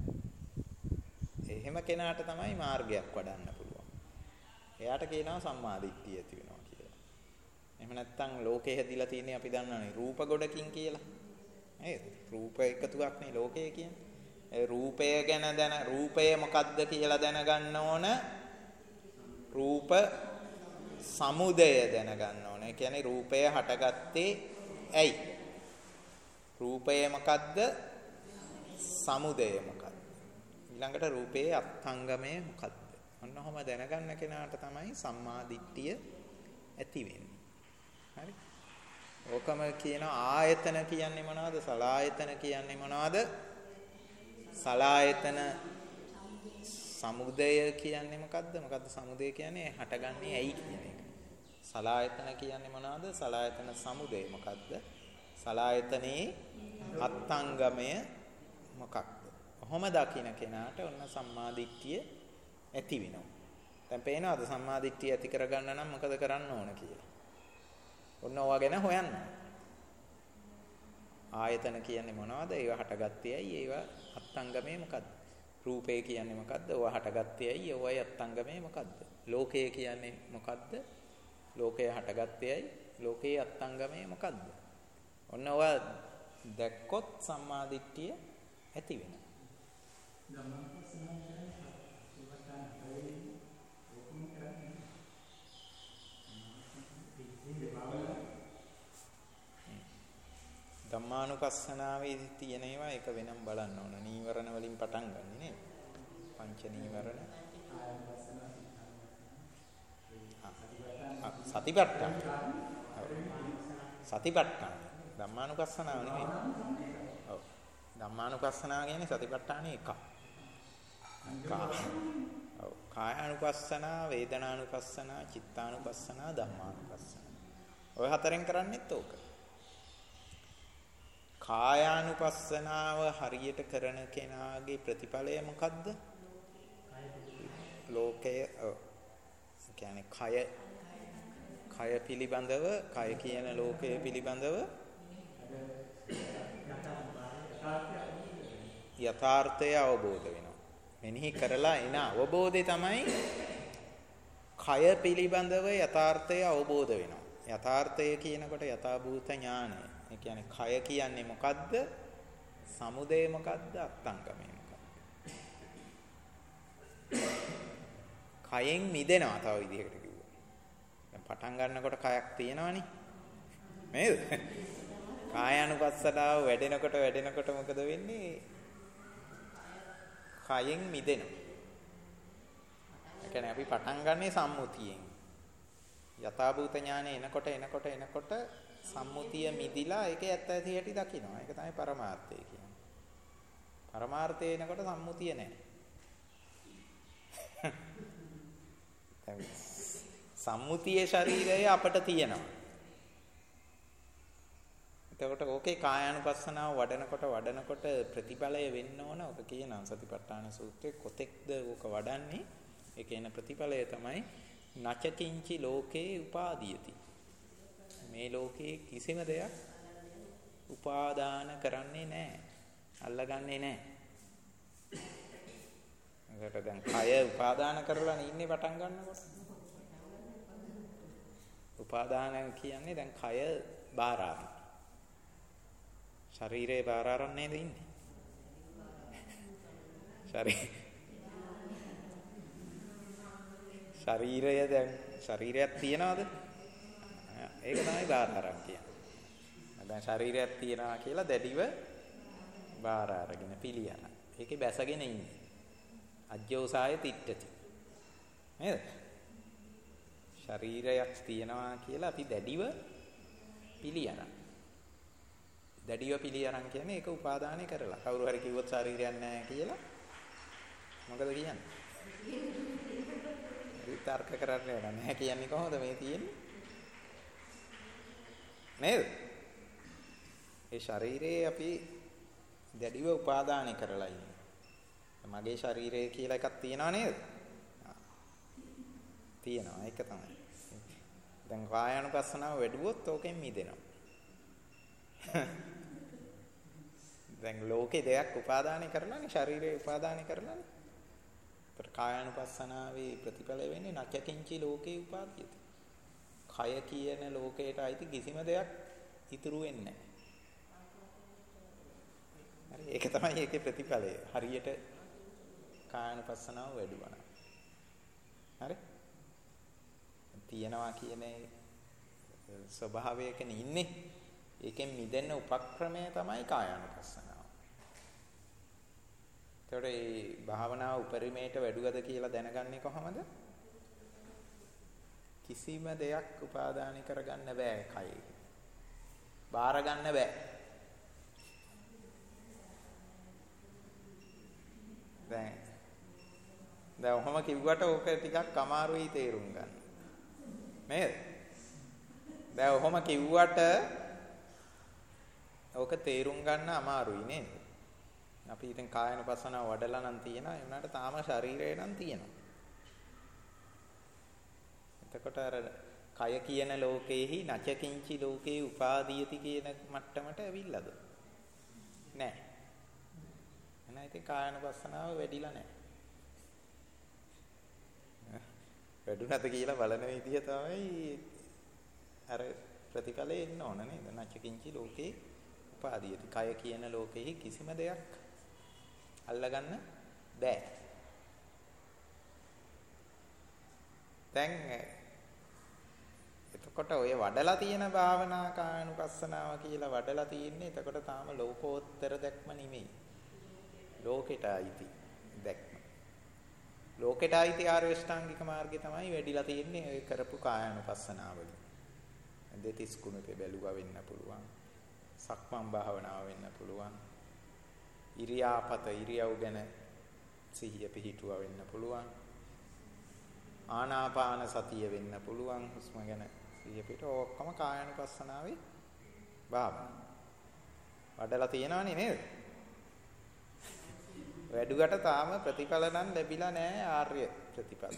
එහෙම කෙනාට තමයි මාර්ගයක් වඩන්න පුළුවන්. එයාට කියනවා සම්මාදිට්ඨිය ඇති වෙනවා කියලා. එහෙම නැත්නම් ලෝකේ හැදිලා තියෙන්නේ අපි දන්නවනේ රූප ගොඩකින් කියලා. නේද? රූප එකතුවක් නේ ලෝකය කියන්නේ. ඒ රූපය ගැන රූපය මොකද්ද කියලා දැනගන්න ඕන. රූප සමුදය දැනගන්න ඕන. ඒ කියන්නේ රූපය හටගත්තේ ඇයි? රූපය මොකද්ද? සමුදය මොකද්ද? ඊළඟට රූපයේ අත්ංගමය මොකද්ද? අන්න ඔහම දැනගන්න කෙනාට තමයි සම්මා දිට්ඨිය ඇති වෙන්නේ. හරි? ඕකම කියන ආයතන කියන්නේ මොනවද? සලායතන කියන්නේ මොනවද? සලායතන සමුදය කියන්නේ මොකද්ද? මොකද්ද සමුදය කියන්නේ? හටගන්නේ ඇයි කියන එක. සලායතන කියන්නේ මොනවද? සලායතන සමුදය මොකද්ද? සලායතනේ අත්ංගමය මොකක්ද? කොහොම දකින්න කෙනාට ඔන්න සම්මාදිට්ඨිය ඇති වෙනවා. දැන් පේනවද සම්මාදිට්ඨිය ඇති කරගන්න නම් මොකද කරන්න ඕන කියලා? ඔන්න ඕවා ගැන හොයන්න. ආයතන කියන්නේ මොනවද? ඒවා හටගත්තේ ඇයි? ඒවා අත්ංගමේ මොකද්ද? රූපය කියන්නේ මොකද්ද? ඕවා හටගත්තේ ඇයි? ඒවයි අත්ංගමේ මොකද්ද? ලෝකය කියන්නේ මොකද්ද? ලෝකය හටගත්තේ ඇයි? ලෝකයේ අත්ංගමේ මොකද්ද? ඔන්න ඕවා දැක්කොත් සම්මාදිට්ඨිය ඇති වෙනවා. ධම්මානුපස්සනාවේදී තියෙන ඒවා එක වෙනම බලන්න ඕන. නීවරණ වලින් පටන් ගන්න නේද? පංච නීවරණ. සතිපට්ඨාන. සතිපට්ඨාන. ධම්මානුපස්සනාව නෙමෙයි. ඔව්. ධම්මානුපස්සනාව කියන්නේ සතිපට්ඨානේ එකක්. ඔව්. කායානුපස්සනා, වේදනානුපස්සනා, චිත්තානුපස්සනා, ධම්මානුපස්සනා. ඔය හතරෙන් කරන්නේත් ඕක. කායානුපස්සනාව හරියට කරන කෙනාගේ ප්‍රතිඵලය මොකද්ද? ලෝකය කියන්නේ කය පිළිබඳව, කය කියන ලෝකය පිළිබඳව යථාර්ථය අවබෝධ වෙනවා. මෙනෙහි කරලා එන අවබෝධය තමයි කය පිළිබඳව යථාර්ථය අවබෝධ වෙනවා. යථාර්ථය කියනකොට යථාභූත ඥානය. ඒ කියන්නේ කය කියන්නේ මොකද්ද? සමුදය මොකද්ද? අත්ංගමය මොකද්ද? කයෙන් මිදෙනවා තව විදිහකට කිව්වොත්. දැන් පටන් ගන්නකොට කයක් තියෙනවනේ. නේද? කායානුපස්සනාව වැඩෙනකොට මොකද වෙන්නේ? කයෙන් මිදෙනවා. ඒ කියන්නේ අපි පටන් ගන්නේ සම්මුතියෙන්. යථාභූත ඥානෙ එනකොට සම්මුතිය මිදිලා ඒකේ ඇත්ත ඇති හැටි දකිනවා. ඒක තමයි පරමාර්ථය කියන්නේ. පරමාර්ථය එනකොට සම්මුතිය නැහැ. සම්මුතියේ ශරීරය අපට තියෙනවා. එතකොට ඕකේ කායානුපස්සනාව වඩනකොට ප්‍රතිඵලය වෙන්න ඕන. ඔක කියනවා සතිපට්ඨාන සූත්‍රයේ කොතෙක්ද ඕක වඩන්නේ? ඒකේ එන ප්‍රතිඵලය තමයි නචකින්චි ලෝකේ උපාදීයති. මේ ලෝකේ කිසිම දෙයක් උපාදාන කරන්නේ නැහැ. අල්ලගන්නේ නැහැ. ඒකට දැන් කය උපාදාන කරලා ඉන්නේ පටන් ගන්නකොට. උපාදාන කියන්නේ දැන් කය බාර ගන්න. ශරීරේ බාර අරන් නේද ඉන්නේ? ශරීරය දැන් ශරීරයක් තියනවද? ඒක තමයි බාර අරන් කියන්නේ. දැන් ශරීරයක් තියනවා කියලා දැඩිව බාර අරගෙන පිළියන. ඒකේ බැසගෙන ඉන්නේ. අජ්ජෝසාය තිට්ඨති. නේද? ශරීරයක් තියනවා කියලා අපි දැඩිව පිළියන. දැඩිව පිළියරන් කියන්නේ ඒක උපාදානය කරලා. කවුරු හරි කිව්වොත් ශරීරයක් නැහැ කියලා මොකද කියන්නේ? විතර්ක කරන්නේ නැහැ කියන්නේ කොහොමද මේ තියෙන්නේ? නේද? ඒ ශරීරයේ අපි දැඩිව උපාදානය කරලා ඉන්නේ. මගේ ශරීරය කියලා එකක් තියෙනව නේද? තියෙනවා. ඒක තමයි. දැන් කායानुපස්සනාව වැඩුවොත් ඕකෙන් මිදෙනවා. දැන් ලෝකේ දෙයක් උපාදානය කරලානේ ශරීරය උපාදානය කරලානේ. ඒතර කායानुපස්සනාවේ ප්‍රතිඵල වෙන්නේ නචකින්චි ලෝකේ උපාදීයති. කය කියන ලෝකයට අයිති කිසිම දෙයක් ඉතුරු වෙන්නේ නැහැ. හරි ඒක තමයි ඒකේ ප්‍රතිඵලය. හරියට කායानुපස්සනාව වැඩුවා නම්. හරි? තියනවා කියන ස්වභාවයකනේ ඉන්නේ. ඒකෙන් මිදෙන්න උපක්‍රමය තමයි කායानुපස්සනාව. ඒතකොට මේ භාවනාව උපරිමයට වැඩුවද කියලා දැනගන්නේ කොහොමද? කිසිම දෙයක් උපාදානය කරගන්න බෑ කයේ. බාර ගන්න බෑ. දැන් ඔහොම කිව්වට ඕක ටිකක් අමාරුයි තේරුම් ගන්න. නේද? දැන් ඔහොම කිව්වට ඕක තේරුම් ගන්න අමාරුයි නේද? අපි ඉතින් කායानुපස්සනාව වඩලා නම් තියෙනවා. ඒ වුණාට තාම ශරීරය නම් තියෙනවා. එතකොට අර කය කියන ලෝකේහි නචකින්චි ලෝකේ උපාදීයති කියන මට්ටමට ඇවිල්ලාද? නෑ. එහෙනම් ඉතින් කායानुපස්සනාව වැඩිලා නෑ. වැඩුණාද කියලා බලන විදිය තමයි අර ප්‍රතිඵලෙ එන්න ඕන නේද? නචකින්චි ලෝකේ උපාදීයති. කය කියන ලෝකෙහි කිසිම දෙයක් අල්ලගන්න බෑ. දැන් එතකොට ඔය වඩලා තියෙන භාවනා කායानुපස්සනාව කියලා වඩලා තියෙන්නේ එතකොට තාම ලෝකෝත්තර දැක්ම නෙමෙයි. ලෝකෙට අයිති දැක්ම. ලෝකෙට අයිති ආර්ය ශ්‍රාංගික මාර්ගය තමයි වැඩිලා තියෙන්නේ ඔය කරපු කායानुපස්සනාවල. දෙතිස් කුණපේ බැලුවා වෙන්න පුළුවන්. සක්මන් භාවනාව වෙන්න පුළුවන්. ඉරියාපත ඉරියව් ගැන සිහිය පිහිටුවා වෙන්න පුළුවන්. ආනාපාන සතිය වෙන්න පුළුවන්. හුස්ම ගැන සිහිය පිහිටුව ඔක්කොම කායानुපස්සනාවේ භාවනා. වඩලා තියෙනවනේ නේද? වැඩුවට තාම ප්‍රතිඵල නම් ලැබිලා නැහැ ආර්ය ප්‍රතිඵල.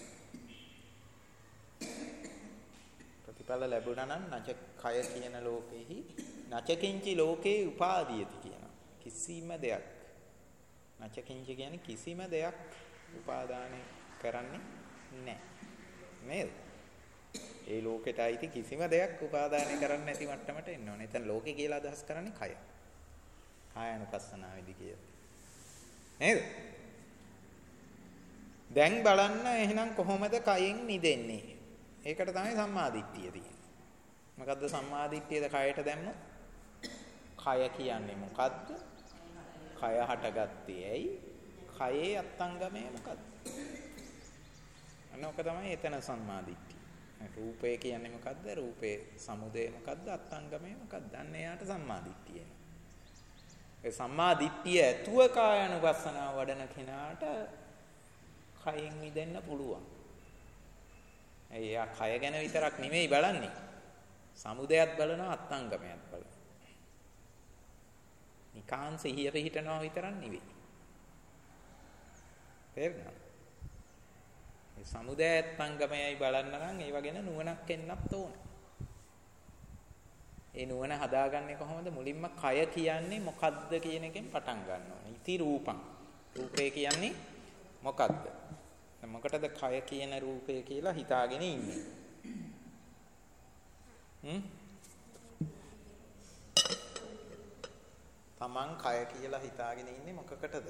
ප්‍රතිඵල ලැබුණා නම් නච කය කියන ලෝකෙහි නචකින්චි ලෝකේ උපාදීයති කියනවා. කිසිම දෙයක් නචකින්චි කියන්නේ කිසිම දෙයක් උපාදානය කරන්නේ නැහැ. නේද? ඒ ලෝකෙට අයිති කිසිම දෙයක් උපාදානය කරන්නේ නැති මට්ටමට එන්න ඕනේ. එතන ලෝකේ කියලා අදහස් කරන්නේ කය. කායानुපස්සනාවේදී කියලා. නේද? දැන් බලන්න එහෙනම් කොහොමද කයෙන් නිදෙන්නේ? ඒකට තමයි සම්මාදිට්ඨිය තියෙන්නේ. මොකද්ද සම්මාදිට්ඨියද කයට දැම්මොත්? කය කියන්නේ මොකද්ද? කය හටගත්තේ ඇයි? කයේ අත්ංගමය මොකද්ද? අනෝක තමයි එතන සම්මාදිට්ඨිය. රූපය කියන්නේ මොකද්ද? රූපේ සමුදය මොකද්ද? අත්ංගමය මොකද්ද? අන්න එයාට සම්මාදිට්ඨිය. ඒ සම්මාදිට්ඨිය ඇතුව කායानुපස්සනාව වඩන කෙනාට කයෙන් මිදෙන්න පුළුවන්. එයා කය ගැන විතරක් නෙමෙයි බලන්නේ. සමුදයත් බලනවා අත්ංගමයක් බලනවා. නිකාන් සිහිය පිහිටනවා විතරක් නෙවෙයි. තේරුණාද? මේ සමුදයත් අත්ංගමයයි බලන්න නම් ඒව ගැන නුවණක් එන්නත් ඕන. ඒ නුවණ හදාගන්නේ කොහොමද? මුලින්ම කය කියන්නේ මොකද්ද කියන එකෙන් පටන් ගන්න ඕනේ. ඉති රූපං. රූපේ කියන්නේ මොකද්ද? මොකටද කය කියන රූපය කියලා හිතාගෙන ඉන්නේ? තමන් කය කියලා හිතාගෙන ඉන්නේ මොකකටද?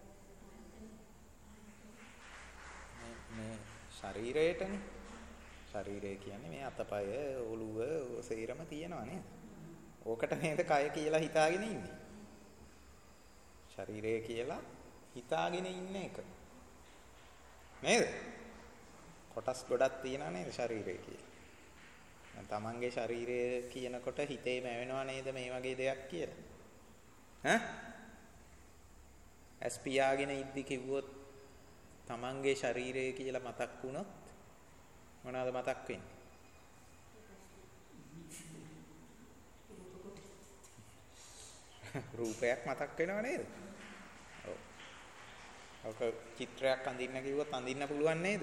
මේ ශරීරයටනේ. ශරීරය කියන්නේ මේ අතපය ඔළුව සේරම තියෙනවා නේද? ඕකට නේද කය කියලා හිතාගෙන ඉන්නේ. ශරීරය කියලා හිතාගෙන ඉන්න එක. නේද? කොටස් ගොඩක් තියෙනවා නේද ශරීරය කියලා. දැන් තමන්ගේ ශරීරය කියනකොට හිතේ මැවෙනවා නේද මේ වගේ දෙයක් කියලා? ඈ? ස්පියාගෙන ඉද්දි කිව්වොත් තමන්ගේ ශරීරය කියලා මතක් වුණොත් මොනවාද මතක් වෙන්නේ? රූපයක් මතක් වෙනව නේද? ඔව්. ඔක චිත්‍රයක් අඳින්න කිව්වොත් අඳින්න පුළුවන් නේද?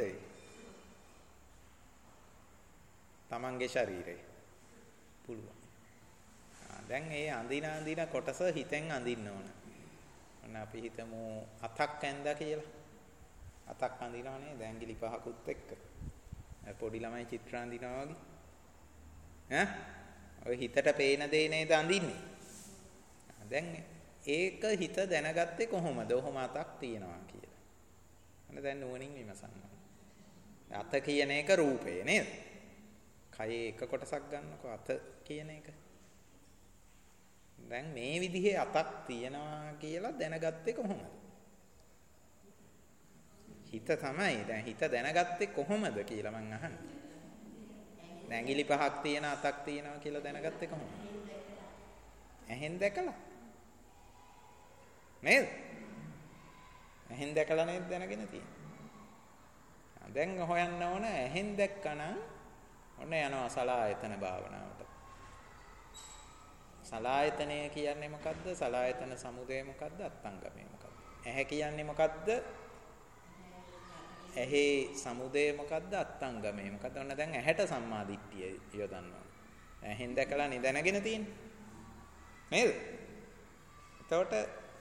තමන්ගේ ශරීරය. පුළුවන්. දැන් ඒ අඳින කොටස හිතෙන් අඳින්න ඕන. ඔන්න අපි හිතමු අතක් ඇඳා කියලා. අතක් අඳිනවනේ දැන්ගිලි පහකුත් එක්ක. පොඩි ළමයි චිත්‍ර අඳිනවා වගේ. ඈ? ඔය හිතට පේන දේ නේද අඳින්නේ? දැන් ඒක හිත දැනගත්තේ කොහොමද? ඔහොම අතක් තියනවා කියලා. අන්න දැන් නුවණින් විමසන්න. අත කියන එක රූපේ නේද? කයේ එක කොටසක් ගන්නකො අත කියන එක. දැන් මේ විදිහේ අතක් තියනවා කියලා දැනගත්තේ කොහොමද? හිත තමයි. දැන් හිත දැනගත්තේ කොහොමද කියලා මං අහන්නේ. දැන් ඇඟිලි පහක් තියෙන අතක් තියෙනවා කියලා දැනගත්තේ කොහොමද? ඇහෙන් දැකලා. නේද? ඇහෙන් දැකලා නේද දැනගෙන තියෙන්නේ. දැන් හොයන්න ඕන ඇහෙන් දැක්කනම් ඔන්න යනවා සලායතන භාවනාවට. සලායතනය කියන්නේ මොකද්ද? සලායතන සමුදය මොකද්ද? අත්ංගමය මොකද්ද? ඇහැ කියන්නේ මොකද්ද? ඇහි සමුදය මොකද්ද? අත්ංගමය මොකද්ද? ඔන්න දැන් ඇහැට සම්මාදිට්ඨිය යොදන්නවා. ඇහෙන් දැකලා නිදැනගෙන තියෙන්නේ. නේද? එතකොට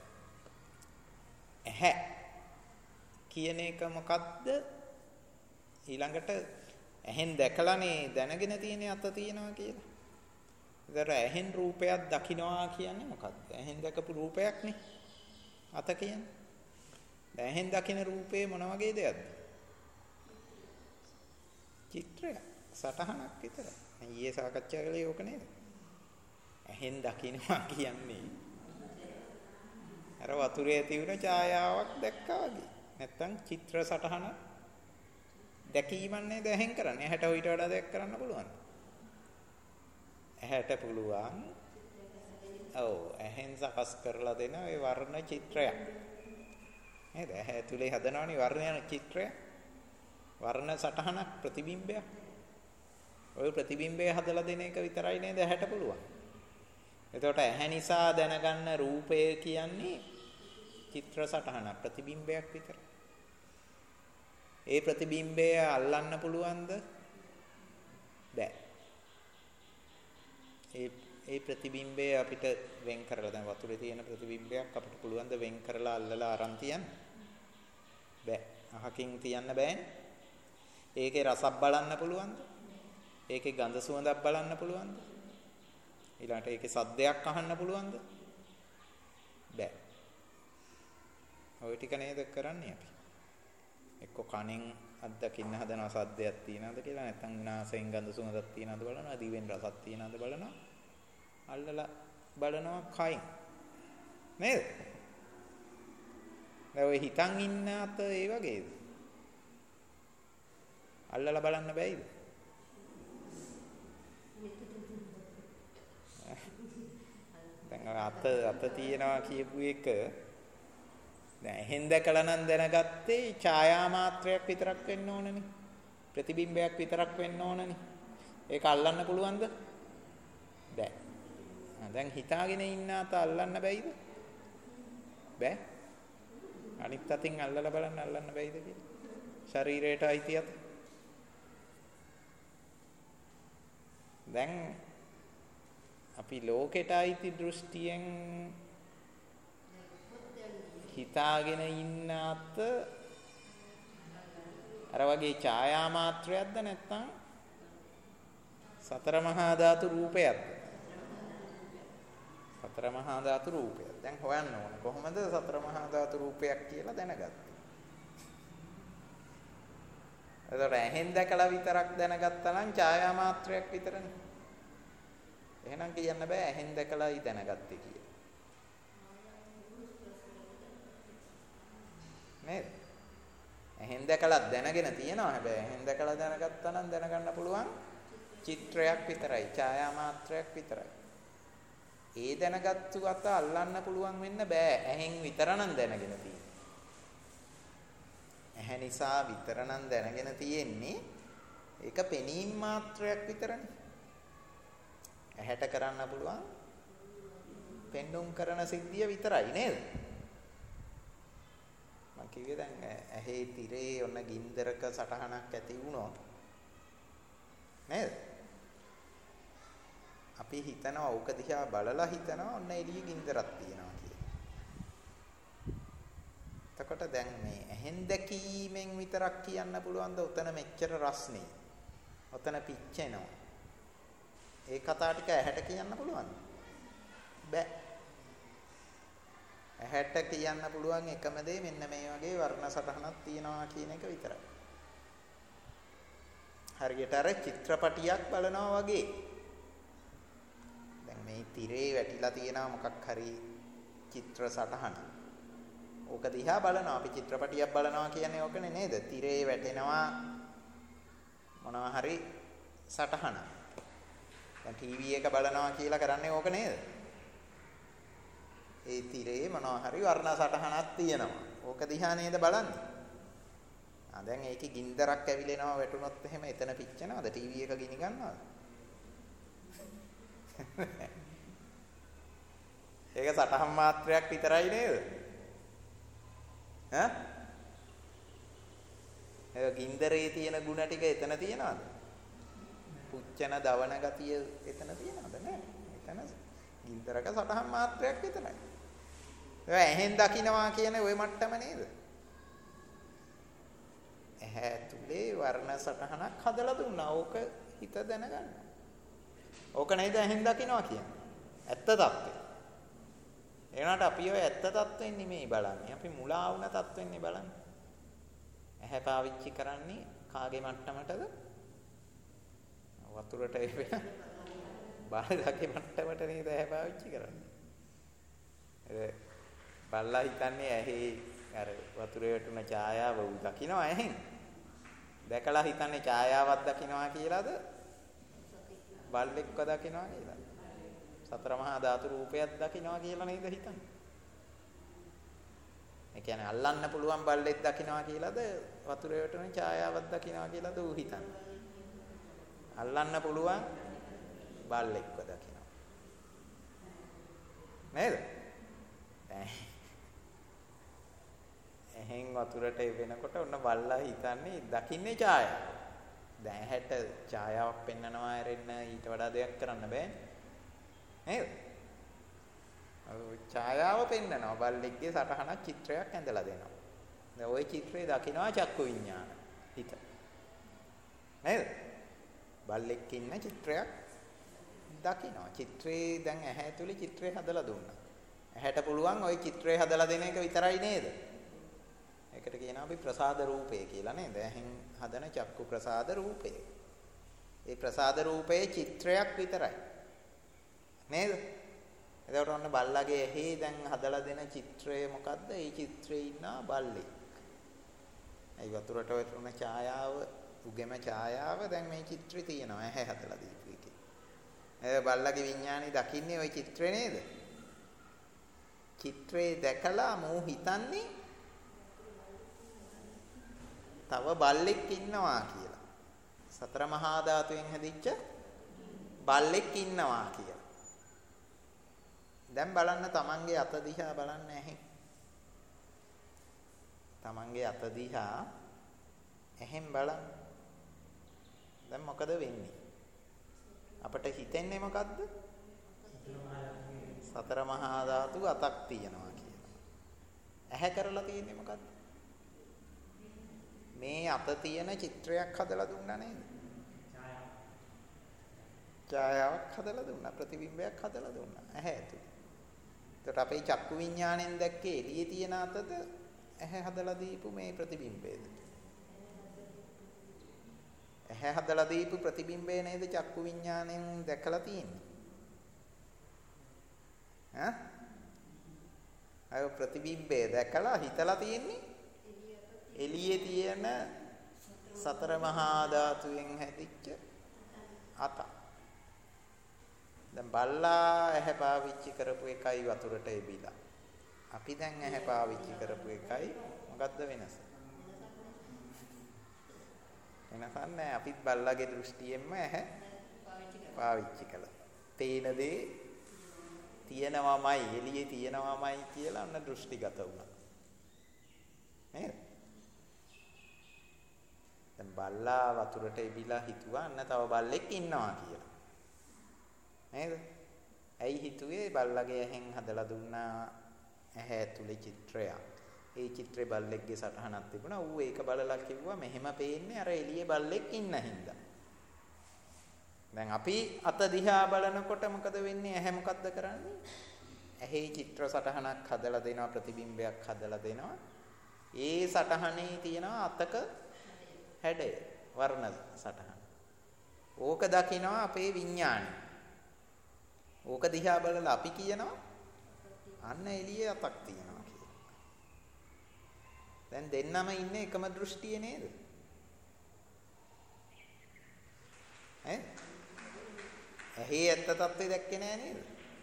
ඇහැ කියන එක මොකද්ද? ඊළඟට ඇහෙන් දැකලානේ දැනගෙන තියෙන්නේ අත තියනවා කියලා. ඒතර ඇහෙන් රූපයක් දකින්නවා කියන්නේ මොකද්ද? ඇහෙන් දැකපු රූපයක්නේ අත කියන්නේ. දැන් ඇහෙන් දකින රූපේ මොන වගේ දෙයක්ද? චිත්‍රයක්, සටහනක් විතරයි. ඊයේ සාකච්ඡා කළේ ඕක නේද? ඇහෙන් දකින්නවා කියන්නේ අර වතුරේ තියුණ ඡායාවක් දැක්කා වගේ. නැත්තම් චිත්‍ර සටහන දැකීමක් නේද ඇහෙන් කරන්නේ. ඇහැට ඊට වඩා දෙයක් කරන්න පුළුවන්. ඇහැට පුළුවන්. ඔව් ඇහෙන් සකස් කරලා දෙන ඒ වර්ණ චිත්‍රයක්. නේද? ඇහැ ඇතුලේ හදනවනේ වර්ණ චිත්‍රයක්. වර්ණ සටහනක් ප්‍රතිබිම්බයක්. ওই ප්‍රතිබිම්බය හදලා දෙන එක විතරයි නේද ඇහැට පුළුවන්. එතකොට ඇහැ නිසා දැනගන්න රූපය කියන්නේ චිත්‍ර සටහනක් ප්‍රතිබිම්බයක් විතරයි. ඒ ප්‍රතිබිම්බය අල්ලන්න පුළුවන්ද? බෑ. ඒ ප්‍රතිබිම්බය අපිට වෙන් කරලා දැන් වතුරේ තියෙන ප්‍රතිබිම්බයක් අපිට පුළුවන් ද වෙන් කරලා අල්ලලා අරන් තියන්න? බෑ. අහකින් තියන්න බෑනේ. ඒකේ රසක් බලන්න පුළුවන්ද? ඒකේ ගඳ සුවඳක් බලන්න පුළුවන්ද? ඊළඟට ඒකේ සද්දයක් අහන්න පුළුවන්ද? බෑ. ඔය ටික නේද කරන්නේ අපි. එක්ක කනෙන් අත්දකින්න හදනවා සද්දයක් තියනවද කියලා, නැත්නම් නාසයෙන් ගඳ සුවඳක් තියනවද බලනවා, දිවෙන් රසක් තියනවද බලනවා, අල්ලලා බලනවා කයින්. නේද? දැන් ඔය හිතන් ඉන්න අත ඒ වගේද? අල්ලලා බලන්න බෑයිද? දැන් අත තියනවා කියපු එක දැන් එහෙන් දැකලා නම් දැනගත්තේ ඡායා මාත්‍රයක් විතරක් වෙන්න ඕනනේ. ප්‍රතිබිම්බයක් විතරක් වෙන්න ඕනනේ. ඒක අල්ලන්න පුළුවන්ද? බෑ. දැන් හිතාගෙන ඉන්න අත අල්ලන්න බැයිද? බෑ. අනිත් අතින් අල්ලලා බලන්න අල්ලන්න බැයිද කියලා. ශරීරයට අයිති අත. දැන් අපි ලෝකෙට අයිති දෘෂ්ටියෙන් හිතාගෙන ඉන්න අත අර වගේ ඡායා මාත්‍රයක්ද නැත්නම් සතර මහා ධාතු රූපයක්ද? සතර මහා ධාතු රූපයක්. දැන් හොයන්න ඕන කොහොමද සතර මහා ධාතු රූපයක් කියලා දැනගත්තේ? එතකොට ඇහෙන් දැකලා විතරක් දැනගත්තා නම් ඡායා මාත්‍රයක් විතරනේ. එහෙනම් කියන්න බෑ ඇහෙන් දැකලායි දැනගත්තේ කියලා. නේද? ඇහෙන් දැකලා දැනගෙන තියෙනවා. හැබැයි ඇහෙන් දැකලා දැනගත්තා නම් දැනගන්න පුළුවන් චිත්‍රයක් විතරයි, ඡායා මාත්‍රයක් විතරයි. ඒ දැනගත්තු අත අල්ලන්න පුළුවන් වෙන්න බෑ. ඇහෙන් විතරනම් දැනගෙන තියෙන්නේ. ඇහැ නිසා විතරනම් දැනගෙන තියෙන්නේ. ඒක පෙනීම මාත්‍රයක් විතරනේ. ඇහැට කරන්න පුළුවන් පෙන්눔 කරන සිද්ධිය විතරයි නේද? මම කිව්වේ දැන් ඇහි තිරේ ඔන්න ගින්දරක සටහනක් ඇති වුණොත් නේද? අපි හිතනවා ඕක දිහා බලලා හිතනවා ඔන්න එළිය ගින්දරක් තියෙනවා කියලා. එතකොට දැන් මේ ඇහෙන් දැකීමෙන් විතරක් කියන්න පුළුවන්ද උතන මෙච්චර රස්නේ. උතන පිච්චෙනවා. ඒ කතා ටික ඇහැට කියන්න පුළුවන්ද? බෑ. ඇහැට කියන්න පුළුවන් එකම දේ මෙන්න මේ වගේ වර්ණ සටහනක් තියෙනවා කියන එක විතරයි. හරියට අර චිත්‍රපටියක් බලනවා වගේ. දැන් මේ තිරේ වැටිලා තියෙනවා මොකක් හරි චිත්‍ර සටහන. ඕක දිහා බලනවා. අපි චිත්‍රපටියක් බලනවා කියන්නේ ඕකනේ නේද? තිරේ වැටෙනවා මොනවා හරි සටහන. දැන් ටීවී එක බලනවා කියලා කරන්නේ ඕක නේද? ඒ තිරේ මොනවා හරි වර්ණ සටහනක් තියෙනවා. ඕක දිහා නේද බලන්නේ? දැන් ඒකේ ගින්දරක් ඇවිලෙනවා වැටුනොත් එහෙම එතන පිච්චෙනවද? ටීවී එක ගිනි ගන්නවද? ඒක සටහන් මාත්‍රයක් විතරයි නේද? ඈ? ඒ ගින්දරේ තියෙන ಗುಣ ටික එතන තියනවද? පුච්චන දවන ගතිය එතන තියනවද? නෑ. එතන ගින්දරක සටහන් මාත්‍රයක් විතරයි. ඒ ඇහෙන් දකින්නවා කියන්නේ ওই මට්ටම නේද? ඇහැ ඇතුලේ වර්ණ සටහනක් හදලා දුන්නා. ඕක හිත දැනගන්න. ඕක නේද ඇහෙන් දකින්නවා කියන්නේ. ඇත්ත తත්ත්වය. ඒ වුණාට අපි ඔය ඇත්ත తත්වෙන් නෙමෙයි බලන්නේ. අපි මුලා වුණ తත්වෙන්නේ බලන්නේ. ඇහැ පාවිච්චි කරන්නේ කාගේ මට්ටමටද? වතුරට එපෙන බාලගේ මට්ටමට නේද ඇහැ පාවිච්චි කරන්නේ. බල්ලා හිතන්නේ ඇහි අර වතුරේ වැටුන ඡායාව උ දකින්නවා ඇහෙන්. දැකලා හිතන්නේ ඡායාවක් දකින්නවා කියලාද? බල්ලෙක්ව දකින්නවා කියලා. සතර මහා ධාතු රූපයක් දකින්නවා කියලා නේද හිතන්නේ? ඒ කියන්නේ අල්ලන්න පුළුවන් බල්ලෙක් දකින්නවා කියලාද? වතුරේ වැටුන ඡායාවක් දකින්නවා කියලාද ඌ හිතන්නේ? අල්ලන්න පුළුවන් බල්ලෙක්ව දකින්නවා. නේද? එහෙන් වතුරට වෙනකොට ඔන්න බල්ලා හිතන්නේ දකින්නේ ඡායාව. දැන් හැට ඡායාවක් පෙන්නනවා ඇරෙන්න ඊට වඩා දෙයක් කරන්න බෑනේ. නේද? ඔය ඡායාව පෙන්නනවා බල්ලෙක්ගේ සටහනක් චිත්‍රයක් ඇඳලා දෙනවා. දැන් ওই චිත්‍රය දකින්නවා චක්කු විඤ්ඤාණ හිත. නේද? බල්ලෙක් ඉන්න චිත්‍රයක් දකින්නවා. චිත්‍රේ දැන් ඇහැ ඇතුලේ චිත්‍රය හදලා දුන්නා. ඇහැට පුළුවන් ওই චිත්‍රය හදලා දෙන එක විතරයි නේද? ඒකට කියනවා අපි ප්‍රසාද රූපය කියලා නේද? ඇහෙන් හදන චක්කු ප්‍රසාද රූපය. ඒ ප්‍රසාද රූපයේ චිත්‍රයක් විතරයි. නේද? එතකොට ඔන්න බල්ලාගේ ඇහි දැන් හදලා දෙන චිත්‍රය මොකද්ද? ඒ චිත්‍රේ ඉන්නා බල්ලෙක්. ඒ වතුරට වැටුන ඡායාව, උගෙම ඡායාව දැන් මේ චිත්‍රේ තියෙනවා ඇහැ හදලා දීපු එකේ. ඒ බල්ලාගේ විඥානි දකින්නේ ওই චිත්‍රේ නේද? චිත්‍රේ දැකලා මෝ හිතන්නේ තව බල්ලෙක් ඉන්නවා කියලා. සතර මහා ධාතුවෙන් හැදිච්ච බල්ලෙක් ඉන්නවා කියලා. දැන් බලන්න තමන්ගේ අත දිහා බලන්න ඇහෙන්. තමන්ගේ අත දිහා ඇහෙන් බලන්න. දැන් මොකද වෙන්නේ? අපිට හිතෙන්නේ මොකද්ද? සතර මහා ධාතු අතක් තියෙනවා කියලා. ඇහැ කරලා තියෙන්නේ මොකද්ද? මේ අත තියෙන චිත්‍රයක් හදලා දුන්නා නේද? ඡායාවක් හදලා දුන්නා, ප්‍රතිබිම්බයක් හදලා දුන්නා ඇහැ ඇතුලේ. ඒකට අපේ චක්කු විඤ්ඤාණයෙන් දැක්කේ එළියේ තියෙන අතද ඇහැ හදලා දීපු මේ ප්‍රතිබිම්බයද? ඇහැ හදලා දීපු ප්‍රතිබිම්බය නේද චක්කු විඥාණයෙන් දැකලා තියෙන්නේ. ඈ? අය ප්‍රතිබිම්බය දැකලා හිතලා තියෙන්නේ එළියේ තියෙන සතර මහා ධාතුවෙන් හැදිච්ච අත. දැන් බල්ලා ඇහැ පාවිච්චි කරපු එකයි වතුරට එබිලා. අපි දැන් ඇහැ පාවිච්චි කරපු එකයි මොකද්ද වෙනස? වෙනසක් නැහැ. අපිත් බල්ලාගේ දෘෂ්ටියෙන්ම ඇහැ පාවිච්චි කළා. තේන දේ තියෙනවමයි එළියේ තියෙනවමයි කියලා අන්න දෘෂ්ටිගත වුණා. නේද? දැන් බල්ලා වතුරට එබිලා හිතුවා අන්න තව බල්ලෙක් ඉන්නවා කියලා. නේද? ඇයි හිතුවේ බල්ලාගේ ඇහෙන් හදලා දුන්නා ඇහැ ඇතුලේ චිත්‍රයක්. ඒ චිත්‍රේ බල්ලෙක්ගේ සටහනක් තිබුණා. ඌ ඒක බලලා කිව්වා මෙහෙම පේන්නේ අර එළියේ බල්ලෙක් ඉන්න හින්දා. දැන් අපි අත දිහා බලනකොට මොකද වෙන්නේ? ඇහැ මොකද්ද කරන්නේ? ඇහි චිත්‍ර සටහනක් හදලා දෙනවා, ප්‍රතිබිම්බයක් හදලා දෙනවා. ඒ සටහනේ තියෙනවා අතක හැඩය, වර්ණ සටහන. ඕක දකිනවා අපේ විඥාණය. ඕක දිහා බලලා අපි කියනවා අන්න එළියේ අතක් තියෙනවා කියලා. දැන් දෙන්නම ඉන්නේ එකම දෘෂ්ටියේ නේද? ඇහි ඇත්ත తත්වේ දැක්කේ නෑ නේද?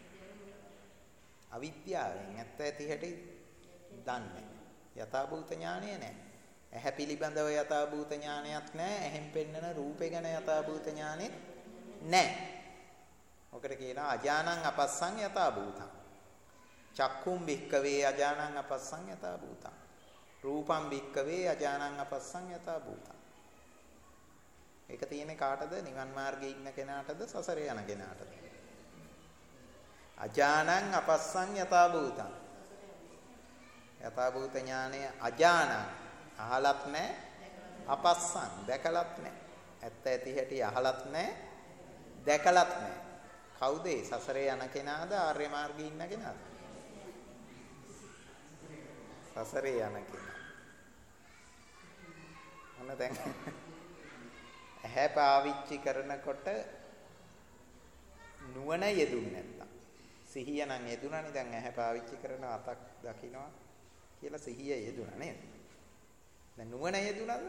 අවිද්‍යාවෙන් ඇත්ත ඇති හැටි දන්නේ. යථාභූත ඥානය නෑ. ඇහැ පිළිබඳව යථාභූත ඥානයක් නෑ. ඇහෙන් පෙන්නන රූපේ ගැන යථාභූත ඥානෙත් නෑ. ඔකට කියනවා අජානං අපස්සං යථාභූතං. චක්කුම් භික්කවේ අජානං අපස්සං යථාභූතං. රූපම් භික්කවේ අජානං අපස්සං යථාභූතං. ඒක තියෙන්නේ කාටද? නිවන් මාර්ගයේ ඉන්න කෙනාටද සසරේ යන කෙනාටද? අජානං අපස්සං යථාභූතං. යථාභූත ඥානය අජානං අහලත් නැහැ, අපස්සං දැකලත් නැහැ. ඇත්ත ඇති හැටි අහලත් නැහැ, දැකලත් නැහැ. කවුද? සසරේ යන කෙනාද ආර්ය මාර්ගයේ ඉන්න කෙනාද? සසරේ යන කෙනා. මොන දැන් ඇහැ පාවිච්චි කරනකොට නුවණ යෙදුන්නේ නැත්තම් සිහිය නම් යෙදුණානේ. දැන් ඇහැ පාවිච්චි කරන අතක් දකින්නවා කියලා සිහිය යෙදුණා නේද? දැන් නුවණ යෙදුණාද?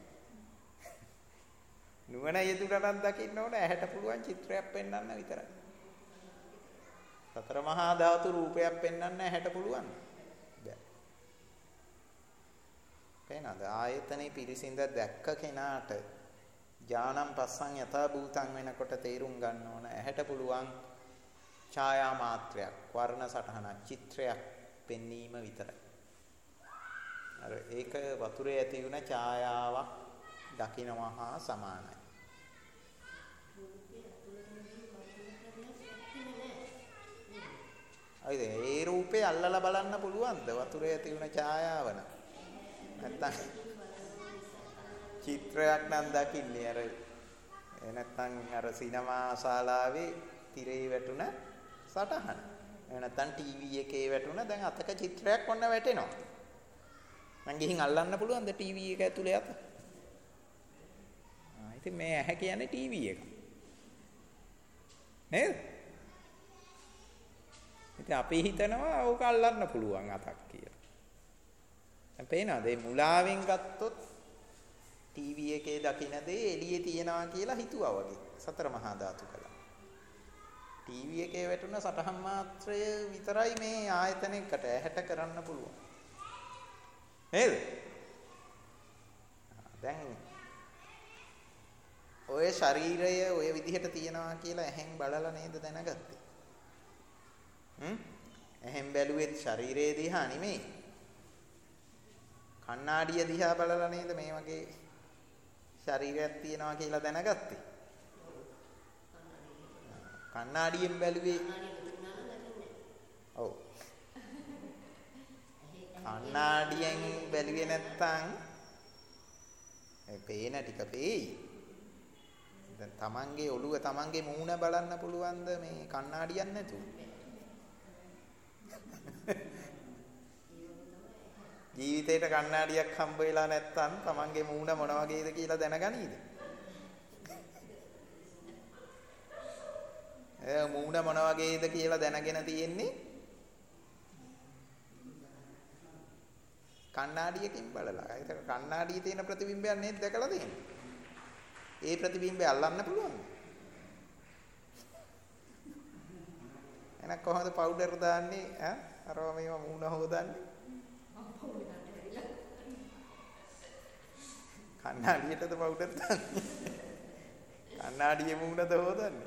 නුවණ යෙදුණා නම් දකින්න ඕන ඇහැට පුළුවන් චිත්‍රයක් පෙන්වන්න විතරයි. සතර මහා ධාතු රූපයක් පෙන්වන්න ඇහැට පුළුවන්. බෑ. පේනද? ආයතනේ පිරිසිඳ දැක්ක කෙනාට ඥානම් පස්සන් යථා භූතං වෙනකොට තේරුම් ගන්න ඕන ඇහැට පුළුවන් ඡායා මාත්‍රයක්, වර්ණ සටහනක්, චිත්‍රයක් පෙන්වීම විතරයි. අර ඒක වතුරේ ඇති වුණ ඡායාවක් දකින්නවා හා සමානයි. අයිද ඒ රූපේ අල්ලලා බලන්න පුළුවන්ද වතුරේ ඇති වුණ ඡායාව නැත්තම් චිත්‍රයක් නම් දකින්නේ අර නැත්තම් අර සිනමා ශාලාවේ තිරේ වැටුණ සටහන. නැත්තම් ටීවී එකේ වැටුණ දැන් අතක චිත්‍රයක් ඔන්න වැටෙනවා. මං ගිහින් අල්ලන්න පුළුවන්ද ටීවී එක ඇතුලේ අත? ඉතින් මේ ඇහැ කියන්නේ ටීවී එක. නේද? ඉතින් අපි හිතනවා ඕක අල්ලන්න පුළුවන් අතක් කියලා. දැන් පේනවද මේ මුලාවෙන් ගත්තොත් ටීවී එකේ දකින්න දේ එළියේ තියනවා කියලා හිතුවා වගේ. සතර මහා ධාතු කළා. ටීවී එකේ වැටුණ සටහන් මාත්‍රය විතරයි මේ ආයතනයකට ඇහැට කරන්න පුළුවන්. නේද? දැන් ඔය ශරීරය ඔය විදිහට තියනවා කියලා ඇහෙන් බලලා නේද දැනගත්තේ? ඇහෙන් බැලුවෙත් ශරීරයේ දිහා නෙමෙයි. කණ්ණාඩිය දිහා බලලා නේද මේ වගේ ශරීරයක් තියෙනවා කියලා දැනගත්තේ? කණ්ණාඩියෙන් බැලුවේ ඔව්. කණ්ණාඩියෙන් බැලුවේ නැත්තම් ඒ පේන ටික පේයි. දැන් තමන්ගේ ඔළුව තමන්ගේ මූණ බලන්න පුළුවන්ද මේ කණ්ණාඩියක් නැතුව? ජීවිතේට කණ්ණාඩියක් හම්බ වෙලා නැත්තම් තමන්ගේ මූණ මොන වගේද කියලා දැනගනීද? මූණ මොන වගේද කියලා දැනගෙන තියෙන්නේ කණ්ණාඩියකින් බලලා. ඒක කණ්ණාඩියේ තියෙන ප්‍රතිබිම්බයක් නේද දැකලා තියෙන්නේ. ඒ ප්‍රතිබිම්බය අල්ලන්න පුළුවන්. එහෙනම් කොහොමද පවුඩර් දාන්නේ? අරවා මේව මූණ හොදන්නේ. කණ්ණාඩියටද පවුඩර් දාන්නේ? කණ්ණාඩියේ මූණද හොදන්නේ?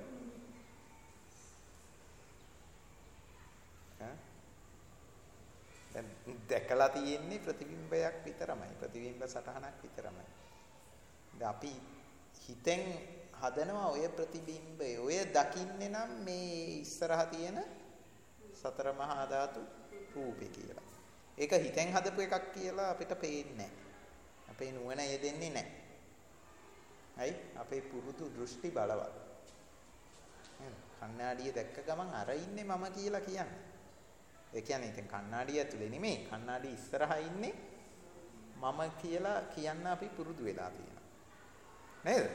දැන් දැකලා තියෙන්නේ ප්‍රතිබිම්බයක් විතරමයි. ප්‍රතිබිම්බ සටහනක් විතරමයි. දැන් අපි හිතෙන් හදනවා ඔය ප්‍රතිබිම්බය. ඔය දකින්නේ නම් මේ ඉස්සරහා තියෙන සතර මහා ධාතු රූපේ කියලා. ඒක හිතෙන් හදපු එකක් කියලා අපිට පේන්නේ නැහැ. අපේ නුවණ යෙදෙන්නේ නැහැ. හයි අපේ පුරුදු දෘෂ්ටි බලවත්. කණ්ණාඩිය දැක්ක ගමන් අර ඉන්නේ මම කියලා කියන්නේ. ඒ කියන්නේ ඉතින් කණ්ණාඩිය ඇතුලේ නෙමෙයි. කණ්ණාඩිය ඉස්සරහා ඉන්නේ මම කියලා කියන්න අපි පුරුදු වෙලා තියෙනවා. නේද?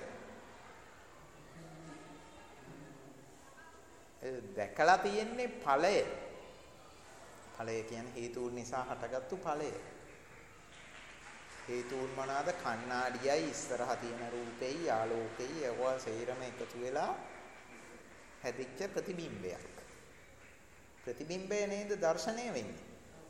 දැකලා තියෙන්නේ ඵලය. ඵලය කියන්නේ හේතුන් නිසා හටගත්තු ඵලය. හේතුන් මොනවාද? කණ්ණාඩියයි ඉස්සරහා තියෙන රූපෙයි ආලෝකෙයි ඒවා සේරම එකතු වෙලා හැදිච්ච ප්‍රතිබිම්බයක්. ප්‍රතිබිම්බය නේද දර්ශනය වෙන්නේ.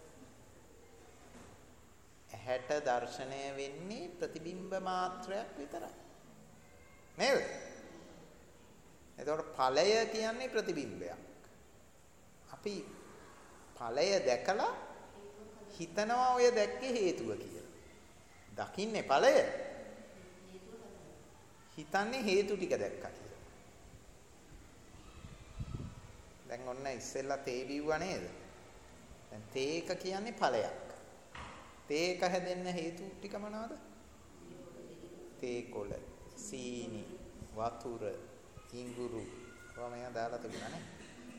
ඇහැට දර්ශනය වෙන්නේ ප්‍රතිබිම්බ මාත්‍රයක් විතරයි. නේද? එතකොට ඵලය කියන්නේ ප්‍රතිබිම්බයක්. අපි ඵලය දැකලා හිතනවා ඔය දැක්කේ හේතුව කියලා. දකින්නේ ඵලය. හිතන්නේ හේතු ටික දැක්කා කියලා. දැන් ඔන්න ඉස්සෙල්ලා තේ බිව්වා නේද? දැන් තේක කියන්නේ ඵලයක්. තේක හැදෙන්න හේතු ටික මොනවද? තේ කොළ, සීනි, වතුර, ඉඟුරු ඔවා මෙයා දාලා තිබුණා නේ.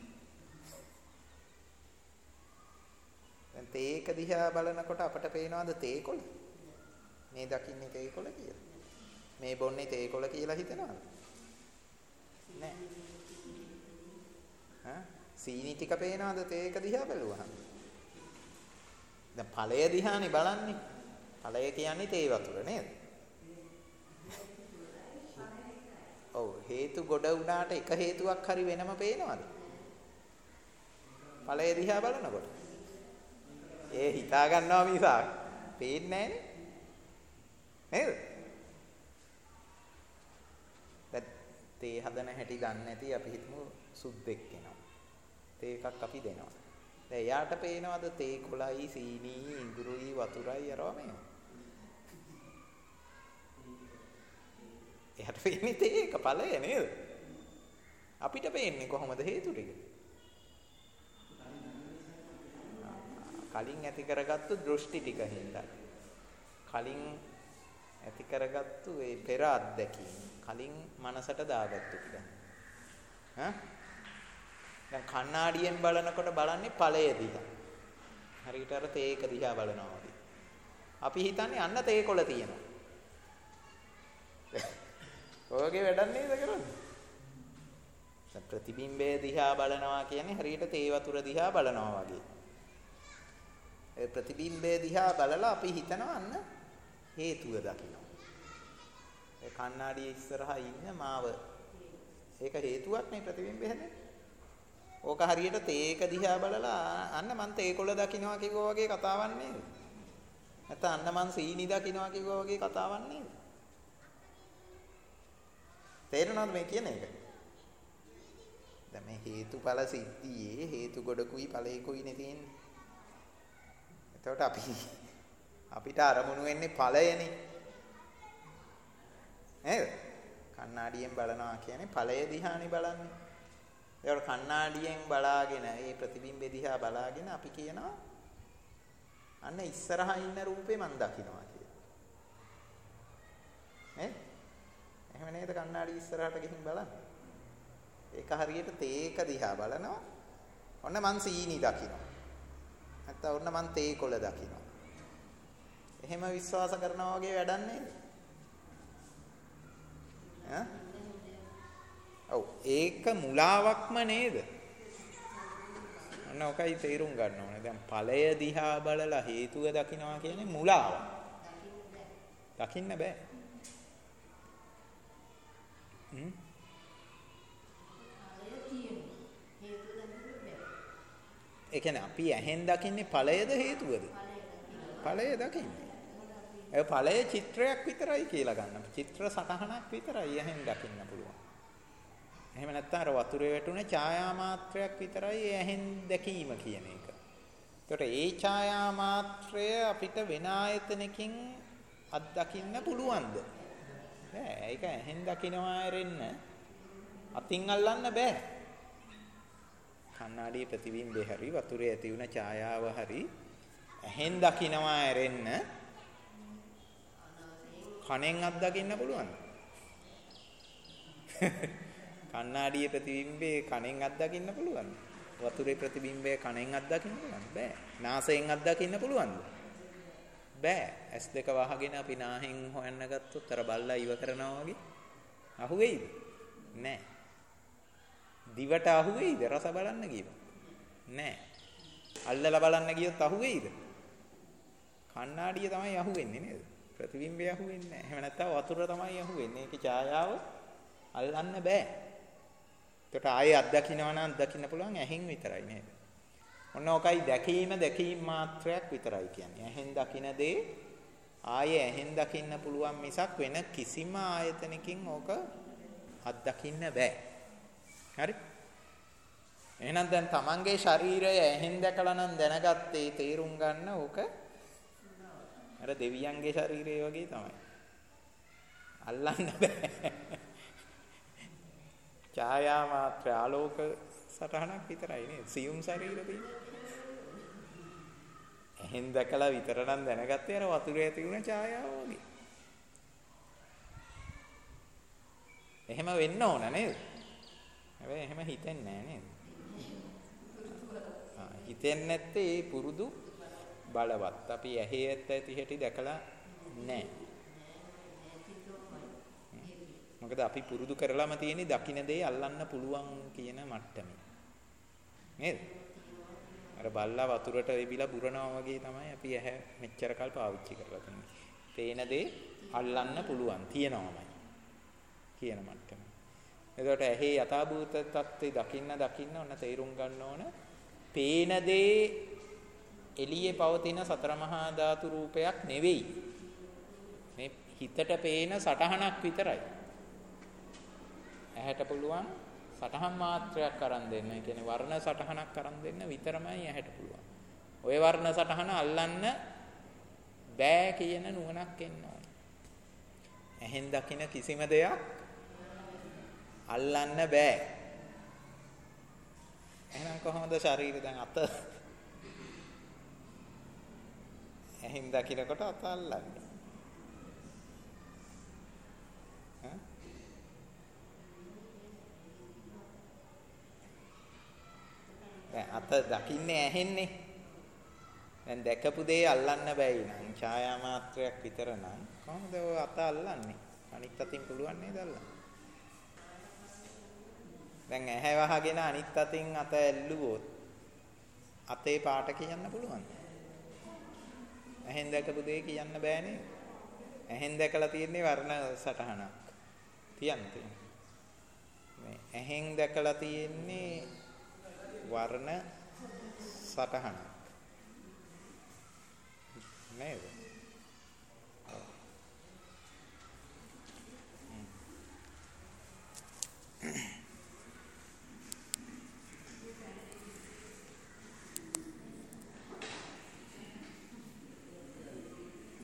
දැන් තේක දිහා බලනකොට අපට පේනවද තේ කොළ? මේ දකින්නේ තේ කොළ කියලා. මේ බොන්නේ තේ කොළ කියලා හිතනවද? නෑ. සීනි ටික පේනවද තේක දිහා බැලුවහම? දැන් ඵලය දිහානේ බලන්නේ. ඵලය කියන්නේ තේ වතුර නේද? ඔව් හේතු ගොඩ වුණාට එක හේතුවක් හරි වෙනම පේනවද? ඵලය දිහා බලනකොට. ඒ හිතා ගන්නවා මිසක් පේන්නේ නෑනේ. නේද? දැන් තේ හදන හැටි දන්නේ නැති අපි හිතමු සුද්දෙක් කෙනා. තේ එකක් අපි දෙනවා. දැන් එයාට පේනවද තේ කොළයි සීනි ඉඟුරුයි වතුරයි අරවා මේව? එයාට පේන්නේ තේ එක ඵලය නේද? අපිට පේන්නේ කොහොමද හේතු ටික? කලින් ඇති කරගත්තු දෘෂ්ටි ටික හින්දා. කලින් ඇති කරගත්තු ඒ පෙර අත්දැකීම්. කලින් මනසට දාගත්තු ටික. දැන් කණ්ණාඩියෙන් බලනකොට බලන්නේ ඵලය දිහා. හරියට අර තේක දිහා බලනවා වගේ. අපි හිතන්නේ අන්න තේකොළ තියෙනවා. ඔයගේ වැඩක් නේද කරන්නේ? දැන් ප්‍රතිබිම්බය දිහා බලනවා කියන්නේ හරියට තේ වතුර දිහා බලනවා වගේ. ඒ ප්‍රතිබිම්බය දිහා බලලා අපි හිතනවා අන්න හේතුව දකිනවා. ඒ කණ්ණාඩියේ ඉස්සරහා ඉන්න මාව. ඒක හේතුවක් නේ ප්‍රතිබිම්බය හැදෙන්නේ. ඕක හරියට තේක දිහා බලලා අන්න මං තේකොළ දකින්නවා කිව්වා වගේ කතාවක් නේද? නැත්නම් අන්න මං සීනි දකින්නවා කිව්වා වගේ කතාවක් නේද? තේරෙනවද මේ කියන එක? දැන් මේ හේතුඵල සිද්ධියේ හේතු ගොඩකුයි ඵලයකුයිනේ තියෙන්නේ. එතකොට අපිට අරමුණු වෙන්නේ ඵලයනේ. නේද? කණ්ණාඩියෙන් බලනවා කියන්නේ ඵලය දිහානේ බලන්නේ. ඒකට කණ්ණාඩියෙන් බලාගෙන ඒ ප්‍රතිබිම්බෙ දිහා බලාගෙන අපි කියනවා අන්න ඉස්සරහා ඉන්න රූපේ මන් දකින්නවා කියලා. නේ? එහෙම නේද කණ්ණාඩි ඉස්සරහට ගිහින් බලන්න. ඒක හරියට තේක දිහා බලනවා. ඔන්න මං සීනි දකින්නවා. නැත්නම් ඔන්න මං තේ කොළ දකින්නවා. එහෙම විශ්වාස කරනවා වගේ වැඩක් නේද? ඔව් ඒක මුලාවක්ම නේද? අන්න ඔකයි තේරුම් ගන්න ඕනේ. දැන් ඵලය දිහා බලලා හේතුව දකින්නවා කියන්නේ මුලාව. දකින්න බෑ. ඒ කියන්නේ අපි ඇහෙන් දකින්නේ ඵලයද හේතුවද? ඵලය දකින්නේ. ඒ ඵලය චිත්‍රයක් විතරයි කියලා ගන්න. චිත්‍ර සටහනක් විතරයි ඇහෙන් දකින්න පුළුවන්. එහෙම නැත්නම් අර වතුරේ වැටුනේ ඡායා මාත්‍රයක් විතරයි ඇහෙන් දැකීම කියන එක. ඒතකොට ඒ ඡායා මාත්‍රය අපිට වෙන ආයතනකින් අත්දකින්න පුළුවන්ද? බෑ. ඒක ඇහෙන් දකින්නවා ඇරෙන්න අතින් අල්ලන්න බෑ. කණ්ණාඩියේ ප්‍රතිබිම්බේ හරි වතුරේ ඇති වුණ ඡායාව හරි ඇහෙන් දකින්නවා ඇරෙන්න කනෙන් අත්දකින්න පුළුවන්ද? කණ්ණාඩියේ ප්‍රතිබිම්බේ කනෙන් අත්දකින්න පුළුවන්ද? වතුරේ ප්‍රතිබිම්බය කනෙන් අත්දකින්න පුළුවන්ද? බෑ. නාසයෙන් අත්දකින්න පුළුවන්ද? බෑ. S2 වහගෙන අපි නාහෙන් හොයන්න ගත්තොත් අර බල්ලා ඉව කරනවා වගේ අහුවෙයිද? නෑ. දිවට අහුවෙයිද? රස බලන්න ගියොත් නෑ. අල්ලලා බලන්න ගියොත් අහුවෙයිද? කණ්ණාඩිය තමයි අහුවෙන්නේ නේද? ප්‍රතිබිම්බය අහුවෙන්නේ නෑ. එහෙම නැත්නම් වතුර තමයි අහුවෙන්නේ. ඒකේ ඡායාව අල්ලන්න බෑ. ඒකට ආයේ අත්දකින්නවා නම් දකින්න පුළුවන් ඇහෙන් විතරයි නේද? ඔන්න ඔකයි දැකීම මාත්‍රයක් විතරයි කියන්නේ. ඇහෙන් දකින දේ ආයේ ඇහෙන් දකින්න පුළුවන් මිසක් වෙන කිසිම ආයතනකින් ඕක අත්දකින්න බෑ. හරි? එහෙනම් දැන් තමන්ගේ ශරීරය ඇහෙන් දැකලා නම් දැනගත්තේ තේරුම් ගන්න ඕක අර දෙවියන්ගේ ශරීරය වගේ තමයි. අල්ලන්න බෑ. ඡායා මාත්‍ර ආලෝක සටහනක් විතරයි නේද? සියුම් ශරීර තියෙන. එහෙන් දැකලා විතර නම් දැනගත්තේ අර වතුරේ ඇති වුණ ඡායාව වගේ. එහෙම වෙන්න ඕන නේද? හැබැයි එහෙම හිතෙන්නේ නැහැ නේද? හිතෙන්නේ නැත්තේ ඒ පුරුදු බලවත්. අපි ඇහි ඇති හැටි දැකලා නැහැ. මොකද අපි පුරුදු කරලාම තියෙන්නේ දකින්න දේ අල්ලන්න පුළුවන් කියන මට්ටමේ. නේද? අර බල්ලා වතුරට එවිලා බුරනවා වගේ තමයි අපි ඇහැ මෙච්චර කල් පාවිච්චි කරලා තියෙන්නේ. පේන දේ අල්ලන්න පුළුවන් තියනවාමයි කියන මට්ටම. එතකොට ඇහි යථාභූත තත්ත්වය දකින්න ඔන්න තේරුම් ගන්න ඕන. පේන දේ එළියේ පවතින සතර මහා ධාතු රූපයක් නෙවෙයි. මේ හිතට පේන සටහනක් විතරයි. ඇහැට පුළුවන් සටහන් මාත්‍රයක් අරන් දෙන්න. ඒ කියන්නේ වර්ණ සටහනක් අරන් දෙන්න විතරමයි ඇහැට පුළුවන්. ওই වර්ණ සටහන අල්ලන්න බෑ කියන නුවණක් එන්න ඕන. ඇහෙන් දකින කිසිම දෙයක් අල්ලන්න බෑ. එහෙනම් කොහොමද ශරීරය දැන් අත ඇහෙන් දකිනකොට අත අල්ලන්නේ? අත දකින්නේ ඇහෙන්නේ. දැන් දැකපු දේ අල්ලන්න බැයි නම් ඡායා මාත්‍රයක් විතර නම් කොහොමද ඔය අත අල්ලන්නේ? අනිත් අතින් පුළුවන් නේද අල්ලන්න? දැන් ඇහැ වහගෙන අනිත් අතින් අත ඇල්ලුවොත් අතේ පාට කියන්න පුළුවන්. ඇහෙන් දැකපු දේ කියන්න බෑ නේද? ඇහෙන් දැකලා තියෙන්නේ වර්ණ සටහනක්. තියන්නේ. මේ ඇහෙන් දැකලා තියෙන්නේ වර්ණ සටහනක්. නේද?